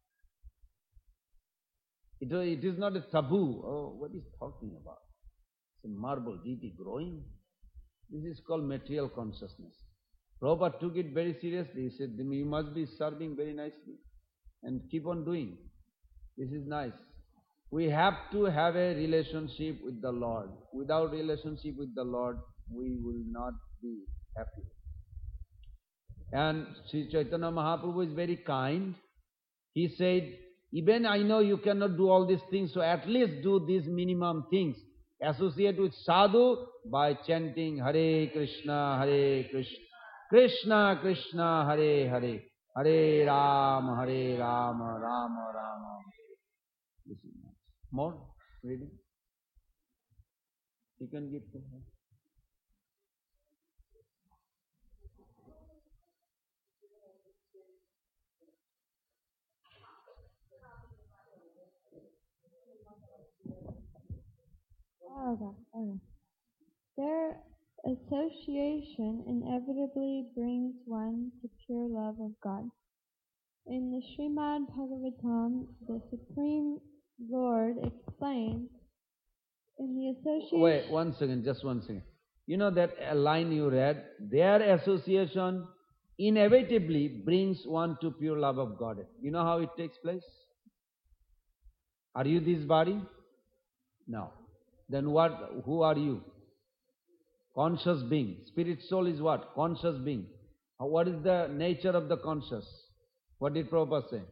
It, it is not a taboo. Oh, what is talking about? It's a marble deity growing. This is called material consciousness. Prabhupada took it very seriously. He said, you must be serving very nicely and keep on doing. This is nice. We have to have a relationship with the Lord. Without relationship with the Lord, we will not be happy. And Sri Chaitanya Mahaprabhu is very kind. He said, even I know you cannot do all these things, so at least do these minimum things. Associate with sadhu by chanting Hare Krishna, Hare Krishna, Krishna Krishna, Hare Hare, Hare Rama, Hare Rama, Rama Rama. This is nice. More reading? You can give to her. Okay, okay. Their association inevitably brings one to pure love of God. In the Srimad Bhagavatam, the Supreme Lord explains, in the association... Wait, one second, just one second. You know that line you read, their association inevitably brings one to pure love of God. You know how it takes place? Are you this body? No. Then what? Who are you? Conscious being. Spirit soul is what? Conscious being. What is the nature of the conscious? What did Prabhupada say?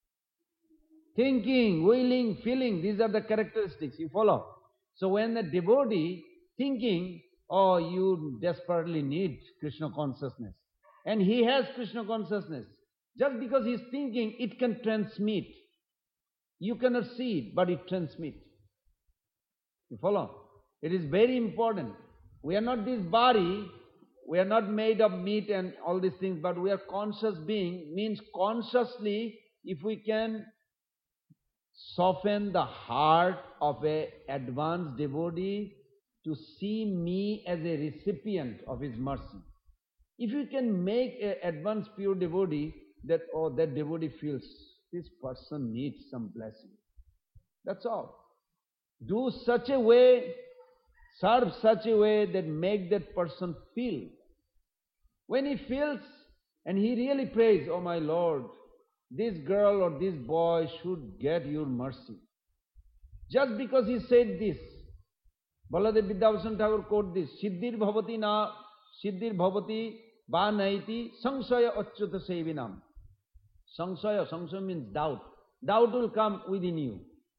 Thinking, willing, feeling, these are the characteristics. You follow? So when the devotee thinking, oh, you desperately need Krishna consciousness, and he has Krishna consciousness, just because he is thinking, it can transmit. You cannot see it, but it transmits. You follow? It is very important. We are not this body, we are not made of meat and all these things, but we are conscious being, means consciously, if we can soften the heart of an advanced devotee to see me as a recipient of his mercy. If you can make an advanced pure devotee, that, oh, that devotee feels, this person needs some blessing. That's all. Do such a way, serve such a way that make that person feel. When he feels and he really prays, oh my Lord, this girl or this boy should get your mercy. Just because he said this, Baladev Vidyabhushan Thakur quote this, Siddhir bhavati na, Siddhir bhavati ba naiti, sangsaya achyuta sevinam. Sangsaya, sangsaya means doubt. Doubt will come within you.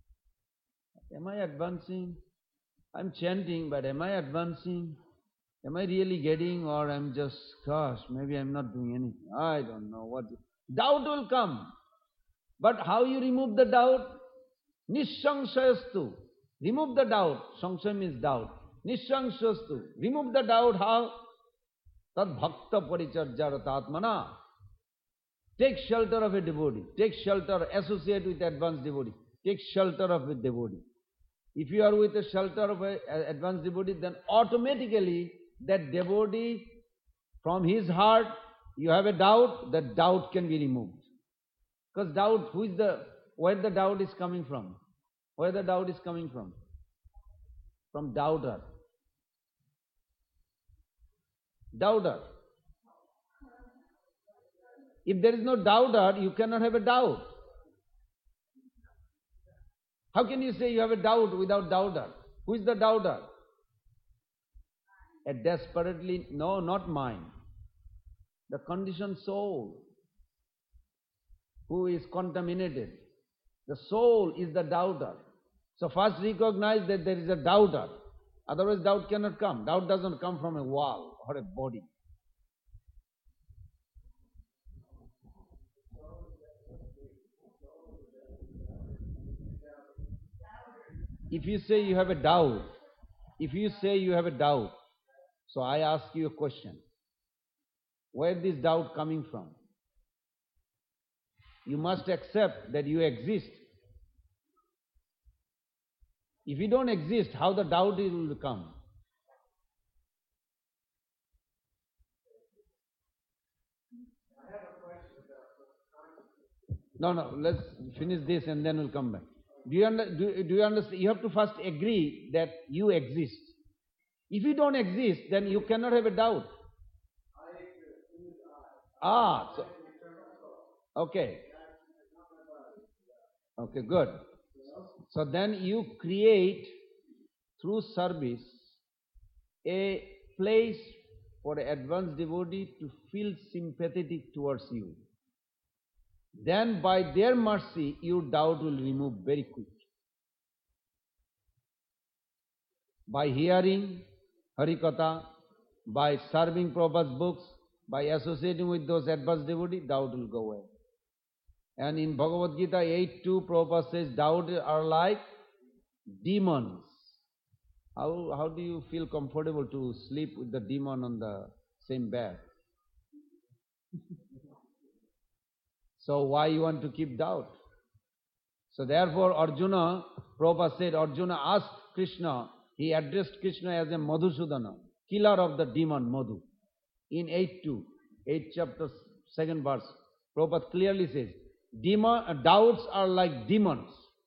Am I advancing? I'm chanting, but am I advancing? Am I really getting, or I'm just, gosh, maybe I'm not doing anything. I don't know what. Doubt will come. But how you remove the doubt? Nishangshayastu. Remove the doubt. Sangsaya means doubt. Nishangshayastu. Remove the doubt. How? Tad bhakta paricharjara tatmana. Take shelter of a devotee. Take shelter, associate with advanced devotee. Take shelter of a devotee. If you are with a shelter of an advanced devotee, then automatically that devotee, from his heart, you have a doubt, that doubt can be removed. Because doubt, who is the, where the doubt is coming from? Where the doubt is coming from? From doubter. Doubter. If there is no doubter, you cannot have a doubt. How can you say you have a doubt without doubter? Who is the doubter? A desperately, no, not mine. The conditioned soul who is contaminated. The soul is the doubter. So first recognize that there is a doubter. Otherwise doubt cannot come. Doubt doesn't come from a wall or a body. If you say you have a doubt, if you say you have a doubt, so I ask you a question. Where is this doubt coming from? You must accept that you exist. If you don't exist, how the doubt will come? No, no, let's finish this and then we'll come back. Do you, under, do, do you understand? You have to first agree that you exist. If you don't exist, then you cannot have a doubt. Ah, so, okay. Okay, good. So then you create, through service, a place for an advanced devotee to feel sympathetic towards you. Then by their mercy, your doubt will remove very quick. By hearing Harikatha, by serving Prabhupada's books, by associating with those advanced devotees, doubt will go away. And in Bhagavad Gita eight two, Prabhupada says, doubt are like demons. How, how do you feel comfortable to sleep with the demon on the same bed? So why you want to keep doubt? So therefore Arjuna, Prabhupada said, Arjuna asked Krishna, he addressed Krishna as a Madhusudana, killer of the demon Madhu. In eight two, eighth chapter, second verse, Prabhupada clearly says, demon, doubts are like demons.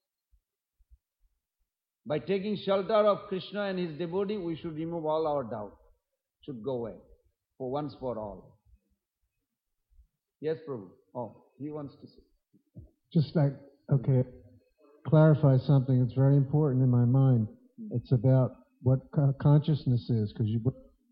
By taking shelter of Krishna and his devotee, we should remove all our doubt. Should go away, for once for all. Yes, Prabhu. Oh, he wants to say. Just like, okay, clarify something that's very important in my mind. It's about what co- consciousness is, because you,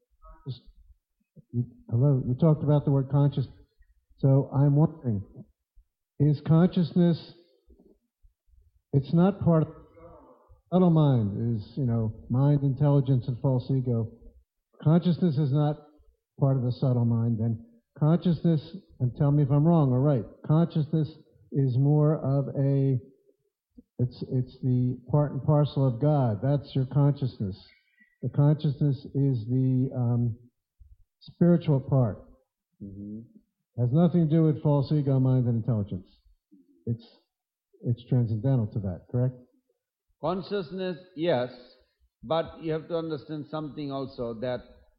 you, hello, you talked about the word conscious. So I'm wondering, is consciousness, it's not part of subtle mind, is, you know, mind, intelligence, and false ego. Consciousness is not part of the subtle mind, then consciousness, and tell me if I'm wrong or right, consciousness is more of a, it's, it's the part and parcel of God. That's your consciousness. The consciousness is the um, spiritual part. Mm-hmm. Has nothing to do with false ego, mind, and intelligence. It's, it's transcendental to that, correct? Consciousness, yes, but you have to understand something also, that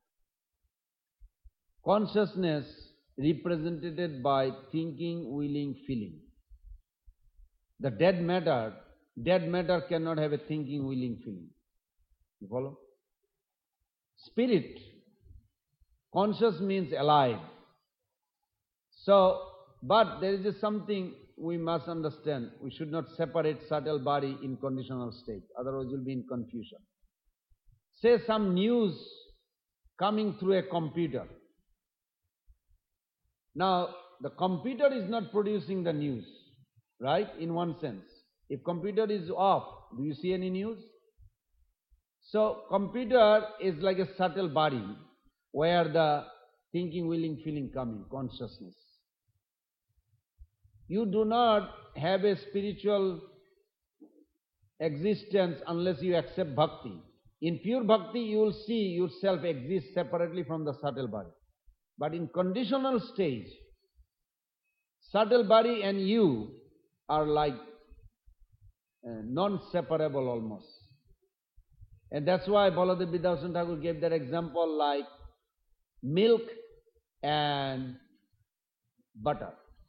consciousness represented by thinking, willing, feeling. The dead matter, dead matter cannot have a thinking, willing, feeling. You follow? Spirit, conscious means alive. So, but there is just something we must understand. We should not separate subtle body in conditional state, otherwise you'll be in confusion. Say some news coming through a computer. Now, the computer is not producing the news, right, in one sense. If computer is off, do you see any news? So, computer is like a subtle body where the thinking, willing, feeling coming, consciousness. You do not have a spiritual existence unless you accept bhakti. In pure bhakti, you will see yourself exist separately from the subtle body. But in conditional stage, subtle body and you are like uh, non-separable almost. And that's why Baladev Vidyabhushan Thakur gave that example like milk and butter.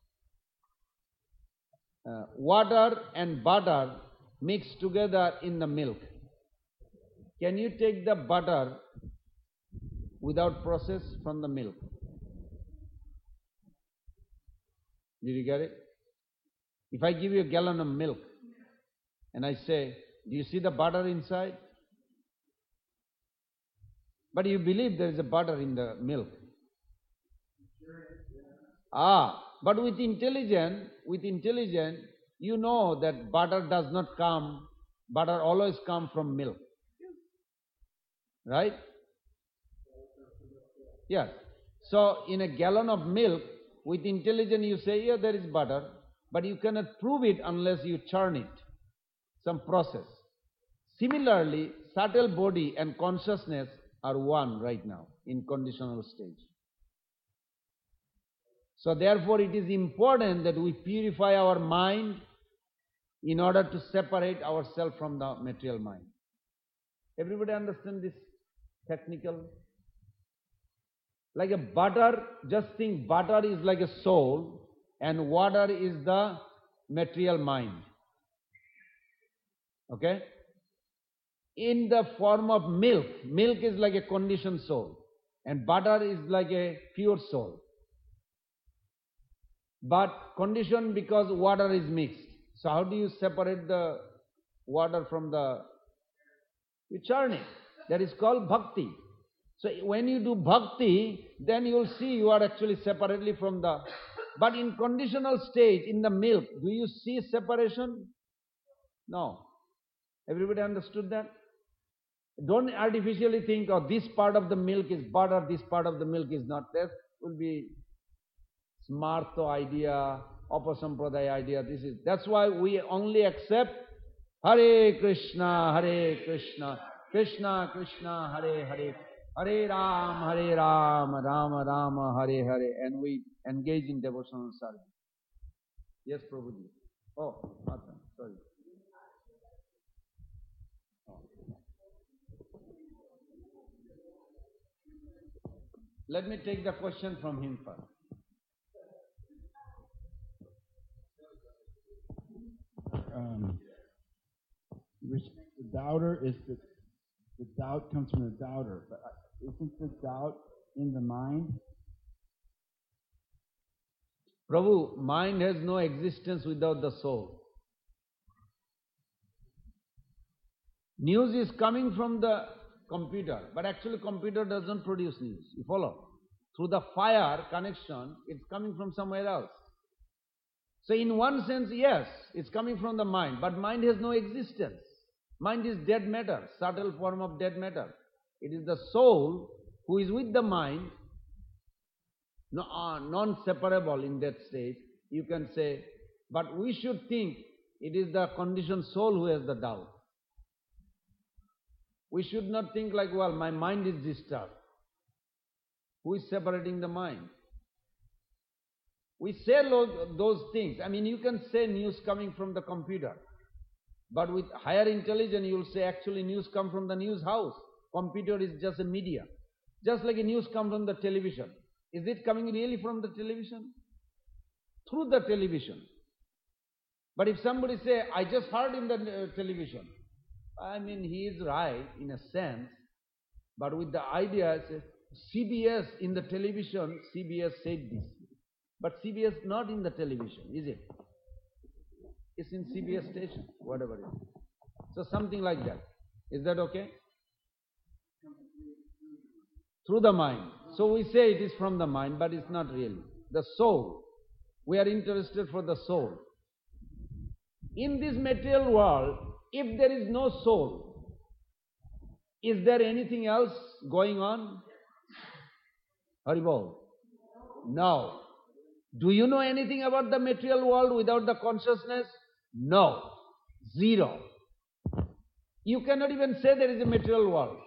Uh, water and butter mixed together in the milk. Can you take the butter without process from the milk? Did you get it? If I give you a gallon of milk and I say, do you see the butter inside? But you believe there is a butter in the milk. Ah, but with intelligence, with intelligence, you know that butter does not come, butter always comes from milk. Right? Yes. So in a gallon of milk, with intelligence you say, yeah, there is butter, but you cannot prove it unless you churn it, some process. Similarly, subtle body and consciousness are one right now in conditional stage. So therefore it is important that we purify our mind in order to separate ourselves from the material mind. Everybody understand this technical? Like a butter, just think butter is like a soul and water is the material mind. Okay? In the form of milk, milk is like a conditioned soul and butter is like a pure soul. But conditioned because water is mixed. So how do you separate the water from the... You churn it. That is called bhakti. So when you do bhakti, then you will see you are actually separately from the... But in conditional stage, in the milk, do you see separation? No. Everybody understood that? Don't artificially think, oh, this part of the milk is butter, this part of the milk is not. That will be smarto idea, upasampradaya idea. This is, that's why we only accept Hare Krishna, Hare Krishna, Krishna Krishna, Hare Hare, Hare Ram, Hare Ram, Rama Rama, Hare Hare, and we engage in devotional service. Yes, Prabhuji. Oh, awesome. Sorry. Let me take the question from him first. Um, the doubter is the, the doubt comes from the doubter, but isn't the doubt in the mind? Prabhu, mind has no existence without the soul. News is coming from the computer, but actually computer doesn't produce news. You follow? Through the fire connection, it's coming from somewhere else. So in one sense, yes, it's coming from the mind, but mind has no existence. Mind is dead matter, subtle form of dead matter. It is the soul who is with the mind, no, uh, non-separable in that state. You can say, but we should think it is the conditioned soul who has the doubt. We should not think like, well, my mind is disturbed. Who is separating the mind? We say those things. I mean, you can say news coming from the computer. But with higher intelligence, you will say actually news come from the news house. Computer is just a media. Just like a news come from the television. Is it coming really from the television? Through the television. But if somebody say, I just heard in the uh, television, I mean, he is right in a sense, but with the idea, C B S in the television, C B S said this. But C B S not in the television, is it? It's in C B S station, whatever it is. So something like that. Is that okay? Through the mind. So we say it is from the mind, but it's not really. The soul. We are interested for the soul. In this material world, if there is no soul, is there anything else going on? Haribol? No. Do you know anything about the material world without the consciousness? No. Zero. You cannot even say there is a material world.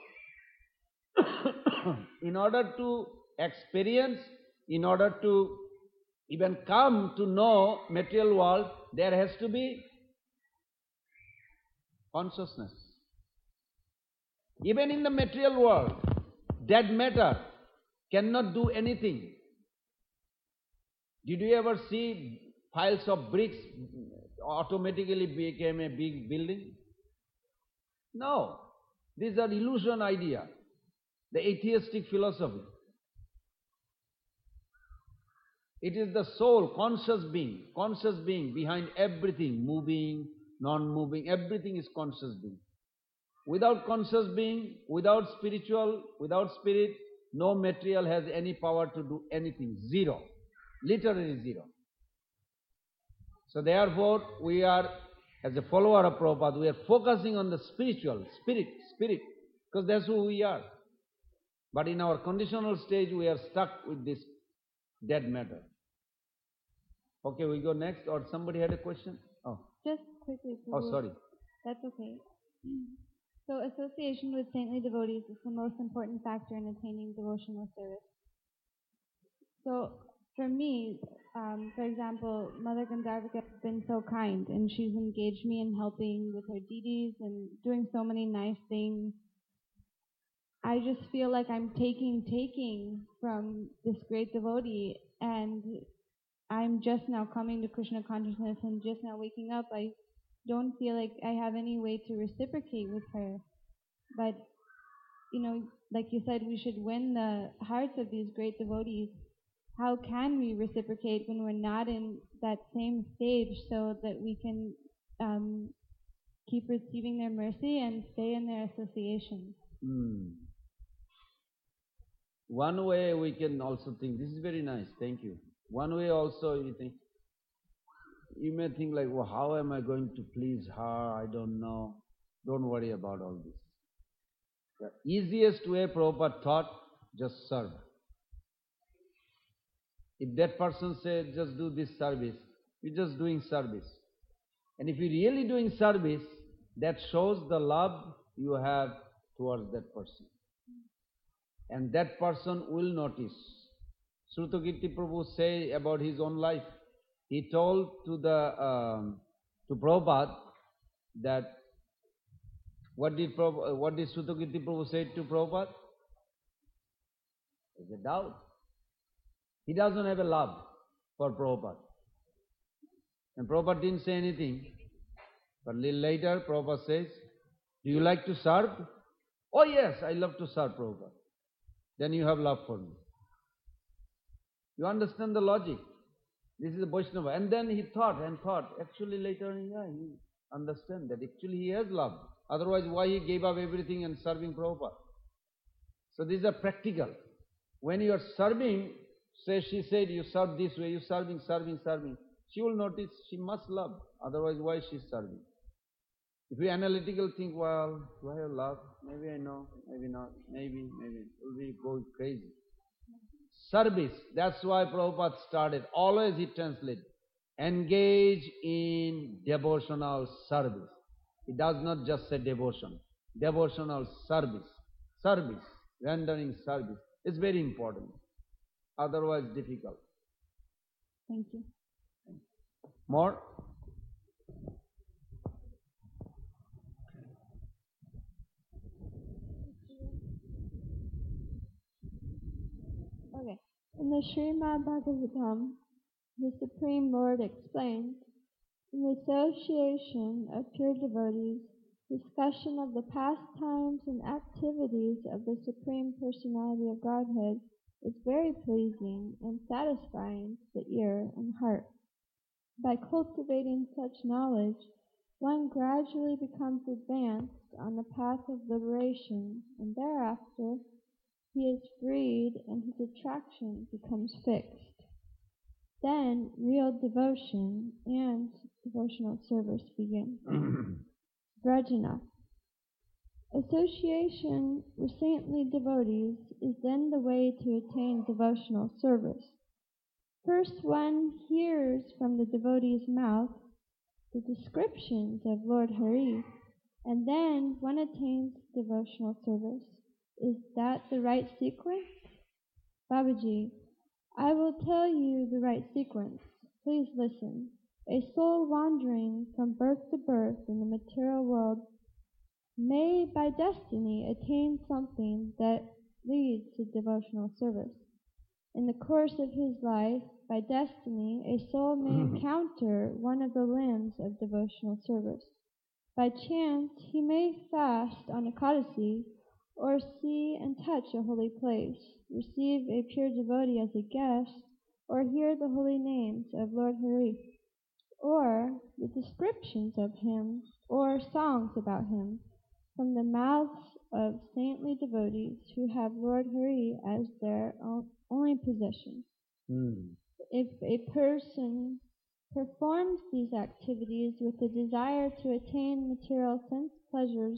In order to experience, in order to even come to know material world, there has to be consciousness. Even in the material world, dead matter cannot do anything. Did you ever see piles of bricks automatically became a big building? No. These are illusion idea, the atheistic philosophy. It is the soul, conscious being, conscious being behind everything, moving, non-moving, everything is conscious being. Without conscious being, without spiritual, without spirit, no material has any power to do anything. Zero. Literally zero. So therefore, we are, as a follower of Prabhupada, we are focusing on the spiritual, spirit, spirit. because that's who we are. But in our conditional stage, we are stuck with this dead matter. Okay, we go next, or somebody had a question? Oh, Just quickly, oh, Prabhu. sorry. That's okay. So association with saintly devotees is the most important factor in attaining devotional service. So for me, um, for example, Mother Gandharvika has been so kind, and she's engaged me in helping with her deities and doing so many nice things. I just feel like I'm taking, taking from this great devotee, and I'm just now coming to Krishna consciousness and just now waking up. I don't feel like I have any way to reciprocate with her. But, you know, like you said, we should win the hearts of these great devotees. How can we reciprocate when we're not in that same stage so that we can um, keep receiving their mercy and stay in their association? Hmm. One way we can also think, this is very nice, thank you. One way also you think, you may think like, well, how am I going to please her? I don't know. Don't worry about all this. The easiest way Prabhupada taught, just serve. If that person said, just do this service, you're just doing service. And if you're really doing service, that shows the love you have towards that person. And that person will notice. Srutakirti Prabhu say about his own life, he told to the um, to Prabhupada that what did Prabhupada, what did Srutakirti Prabhu say to Prabhupada? There's a doubt. He doesn't have a love for Prabhupada. And Prabhupada didn't say anything. But a little later, Prabhupada says, do you like to serve? Oh yes, I love to serve Prabhupada. Then you have love for me. You understand the logic. This is a Vaishnava. And then he thought and thought. Actually later, yeah, he understand that actually he has love. Otherwise, why he gave up everything and serving Prabhupada? So these are practical. When you are serving, say she said, you serve this way, you serving, serving, serving. She will notice she must love. Otherwise, why she is serving? If you analytical think, well, do I have love? Maybe I know, maybe not, maybe, maybe. It will be go crazy. Service, that's why Prabhupada started. Always he translates, engage in devotional service. He does not just say devotion. Devotional service. Service, rendering service. It's very important. Otherwise difficult. Thank you. More? Okay. In the Srimad Bhagavatam, the Supreme Lord explains, in the association of pure devotees, discussion of the pastimes and activities of the Supreme Personality of Godhead is very pleasing and satisfying to the ear and heart. By cultivating such knowledge, one gradually becomes advanced on the path of liberation, and thereafter he is freed and his attraction becomes fixed. Then real devotion and devotional service begin. Vrajana. Association with saintly devotees is then the way to attain devotional service. First one hears from the devotee's mouth the descriptions of Lord Hari, and then one attains devotional service. Is that the right sequence? Babaji, I will tell you the right sequence. Please listen. A soul wandering from birth to birth in the material world may by destiny attain something that leads to devotional service. In the course of his life, by destiny, a soul may encounter one of the limbs of devotional service. By chance, he may fast on Ekadasi, or see and touch a holy place, receive a pure devotee as a guest, or hear the holy names of Lord Hari, or the descriptions of him, or songs about him, from the mouths of saintly devotees who have Lord Hari as their only possession. Mm. If a person performs these activities with the desire to attain material sense pleasures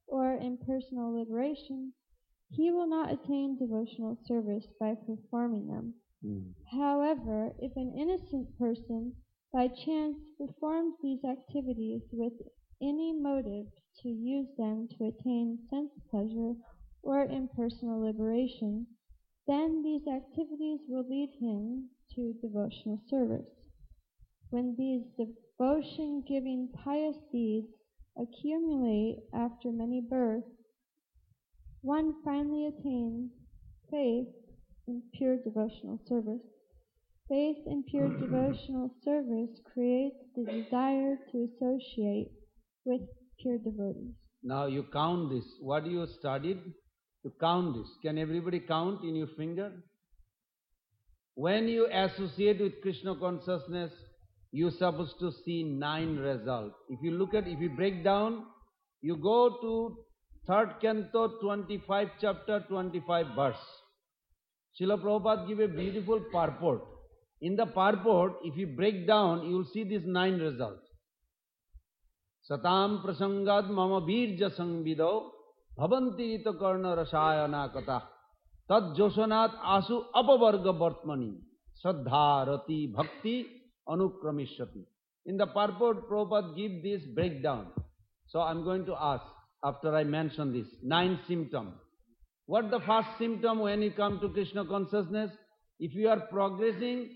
or impersonal liberation, he will not attain devotional service by performing them. Hmm. However, if an innocent person by chance performs these activities with any motive to use them to attain sense pleasure or impersonal liberation, then these activities will lead him to devotional service. When these devotion-giving pious deeds accumulate after many births, one finally attains faith in pure devotional service. Faith in pure devotional service creates the desire to associate with pure devotees. Now you count this. What you studied? To count this. Can everybody count in your finger? When you associate with Krishna consciousness, you're supposed to see nine results. If you look at, if you break down, you go to third canto, twenty-five chapter, twenty-five verse. Srila Prabhupada give a beautiful purport. In the purport, if you break down, you will see these nine results. Satam prasangad mama virja sangvido bhavanti rita karna rasayana kata tad joshanat asu apavarga vartmani saddha rati bhakti anukramishati. In the purport, Prabhupada give this breakdown. So I'm going to ask, after I mention this, nine symptoms. What the first symptom when you come to Krishna consciousness? If you are progressing,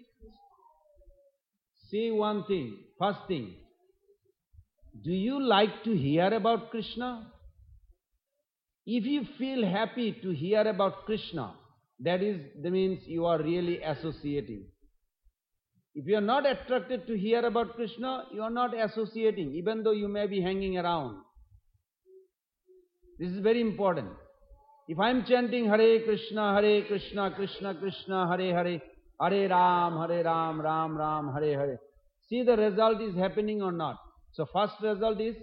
see one thing, first thing. Do you like to hear about Krishna? If you feel happy to hear about Krishna, that is, that means you are really associating. If you are not attracted to hear about Krishna, you are not associating, even though you may be hanging around. This is very important. If I am chanting Hare Krishna, Hare Krishna, Krishna Krishna, Hare Hare, Hare Ram, Hare Ram, Ram Ram, Hare Hare, see the result is happening or not. So first result is,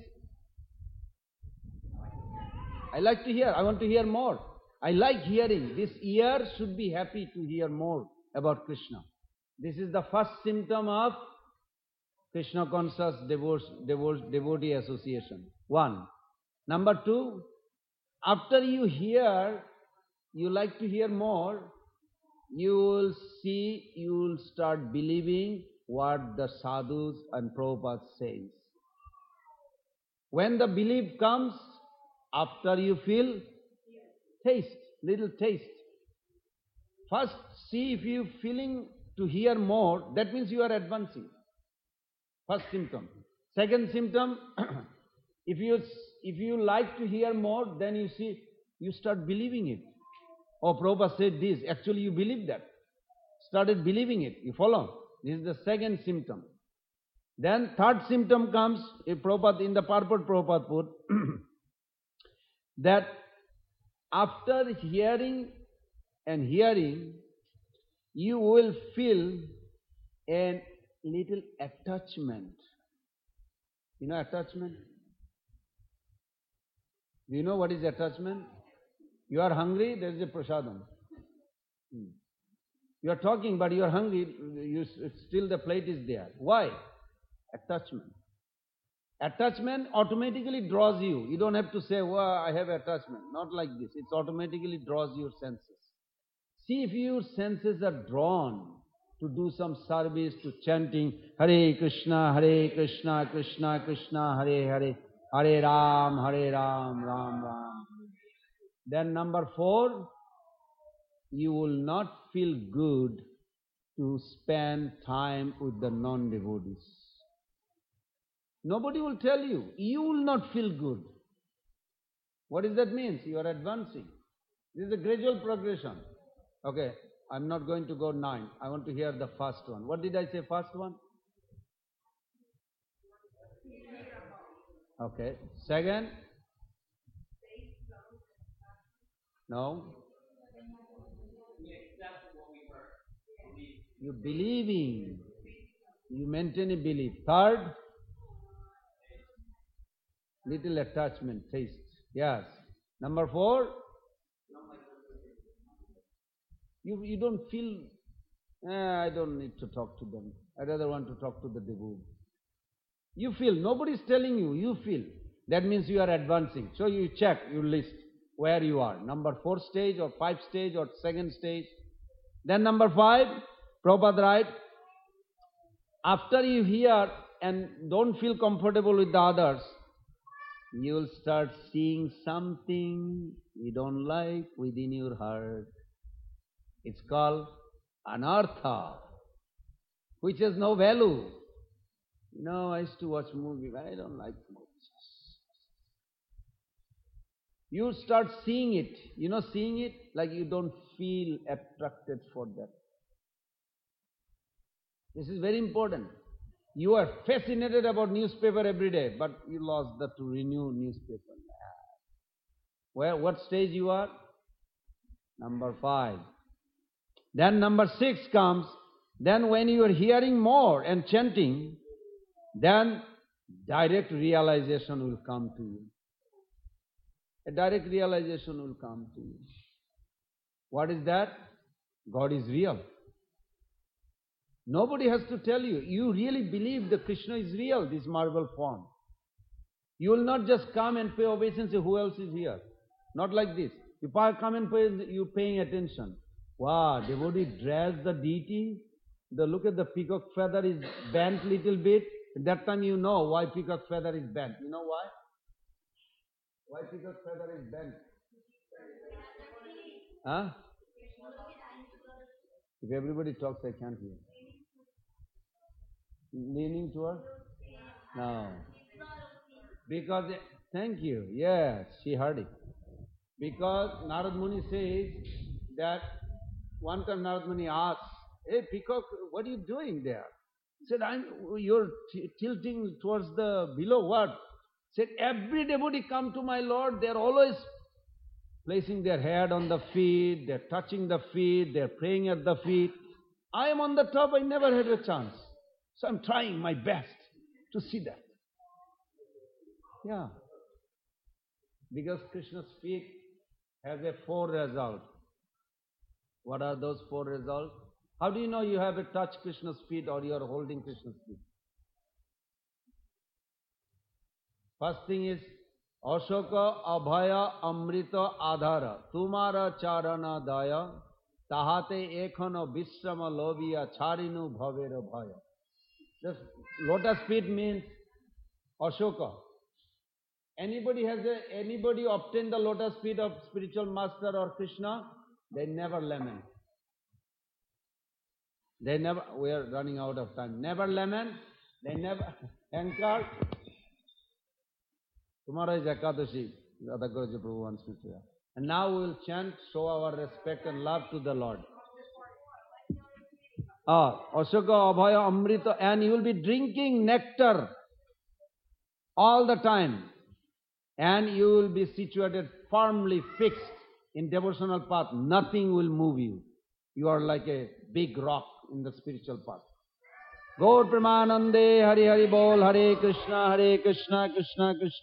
I like to hear, I want to hear more. I like hearing. This ear should be happy to hear more about Krishna. This is the first symptom of Krishna conscious devotee association. One. Number two, after you hear, you like to hear more, you will see, you will start believing what the sadhus and Prabhupada says. When the belief comes, after you feel taste, little taste. First, see if you feeling to hear more, that means you are advancing. First symptom. Second symptom, if you if you like to hear more, then you see, you start believing it. Oh, Prabhupada said this, actually you believe that. Started believing it, you follow? This is the second symptom. Then third symptom comes, if Prabhupada, in the purport Prabhupada put, that after hearing and hearing, you will feel a little attachment. You know attachment? Do you know what is attachment? You are hungry, there is a prasadam. Hmm. You are talking, but you are hungry, you, still the plate is there. Why? Attachment. Attachment automatically draws you. You don't have to say, well, I have attachment. Not like this. It automatically draws your senses. See if your senses are drawn to do some service, to chanting Hare Krishna, Hare Krishna, Krishna Krishna, Hare Hare, Hare Ram, Hare Ram, Ram Ram. Then number four, you will not feel good to spend time with the non-devotees. Nobody will tell you. You will not feel good. What does that mean? You are advancing. This is a gradual progression. Okay, I'm not going to go nine. I want to hear the first one. What did I say first one? Okay. Second? No. You believing. You maintain a belief. Third? Little attachment, taste. Yes. Number four? You, you don't feel, eh, I don't need to talk to them. I rather want to talk to the devotee. You feel, nobody is telling you, you feel. That means you are advancing. So you check, you list where you are. Number four stage or five stage or second stage. Then number five, Prabhupada writes, after you hear and don't feel comfortable with the others, you will start seeing something you don't like within your heart. It's called anartha, which has no value. You know, I used to watch movies, but I don't like movies. You start seeing it, you know, seeing it like you don't feel attracted for that. This is very important. You are fascinated about newspaper every day, but you lost that to renew newspaper. Where, what stage you are? Number five. Then number six comes, then when you are hearing more and chanting, then direct realization will come to you. A direct realization will come to you. What is that? God is real. Nobody has to tell you. You really believe that Krishna is real, this marble form. You will not just come and pay obeisance and say, who else is here? Not like this. If I come and pay, you paying attention. Wow, devotee dress the deity. The look at the peacock feather is bent little bit. At that time you know why peacock feather is bent. You know why? Why peacock feather is bent? Huh? If everybody talks, I can't hear. Leaning toward? No. Because, thank you, yes, she heard it. Because Narad Muni says that one time Narad Muni asked, hey peacock, what are you doing there? He said, I'm, you're t- tilting towards the below what? He said, every devotee come to my Lord, they're always placing their head on the feet, they're touching the feet, they're praying at the feet. I am on the top, I never had a chance. So I'm trying my best to see that. Yeah. Because Krishna's feet has a four result. What are those four results? How do you know you have a touch Krishna's feet or you are holding Krishna's feet? First thing is, Ashoka Abhaya Amrita Adhara Tumara Charana Daya Tahate Ekhano Vishrama Lobiya Charinu Bhavera Bhaya. This lotus feet means Ashoka. Anybody has a, anybody obtained the lotus feet of spiritual master or Krishna? They never lament. They never, we are running out of time. Never lament, they never anchor. Tomorrow is Ekadashi, Radha-Guruji Prabhu wants me to. And now we will chant, show our respect and love to the Lord. Ah, Ashoka Abhaya Amrita, and you will be drinking nectar all the time. And you will be situated firmly fixed in devotional path. Nothing will move you. You are like a big rock in the spiritual path. Gaur Premanande Hari Hari Bol Hare Krishna Hare Krishna Krishna Krishna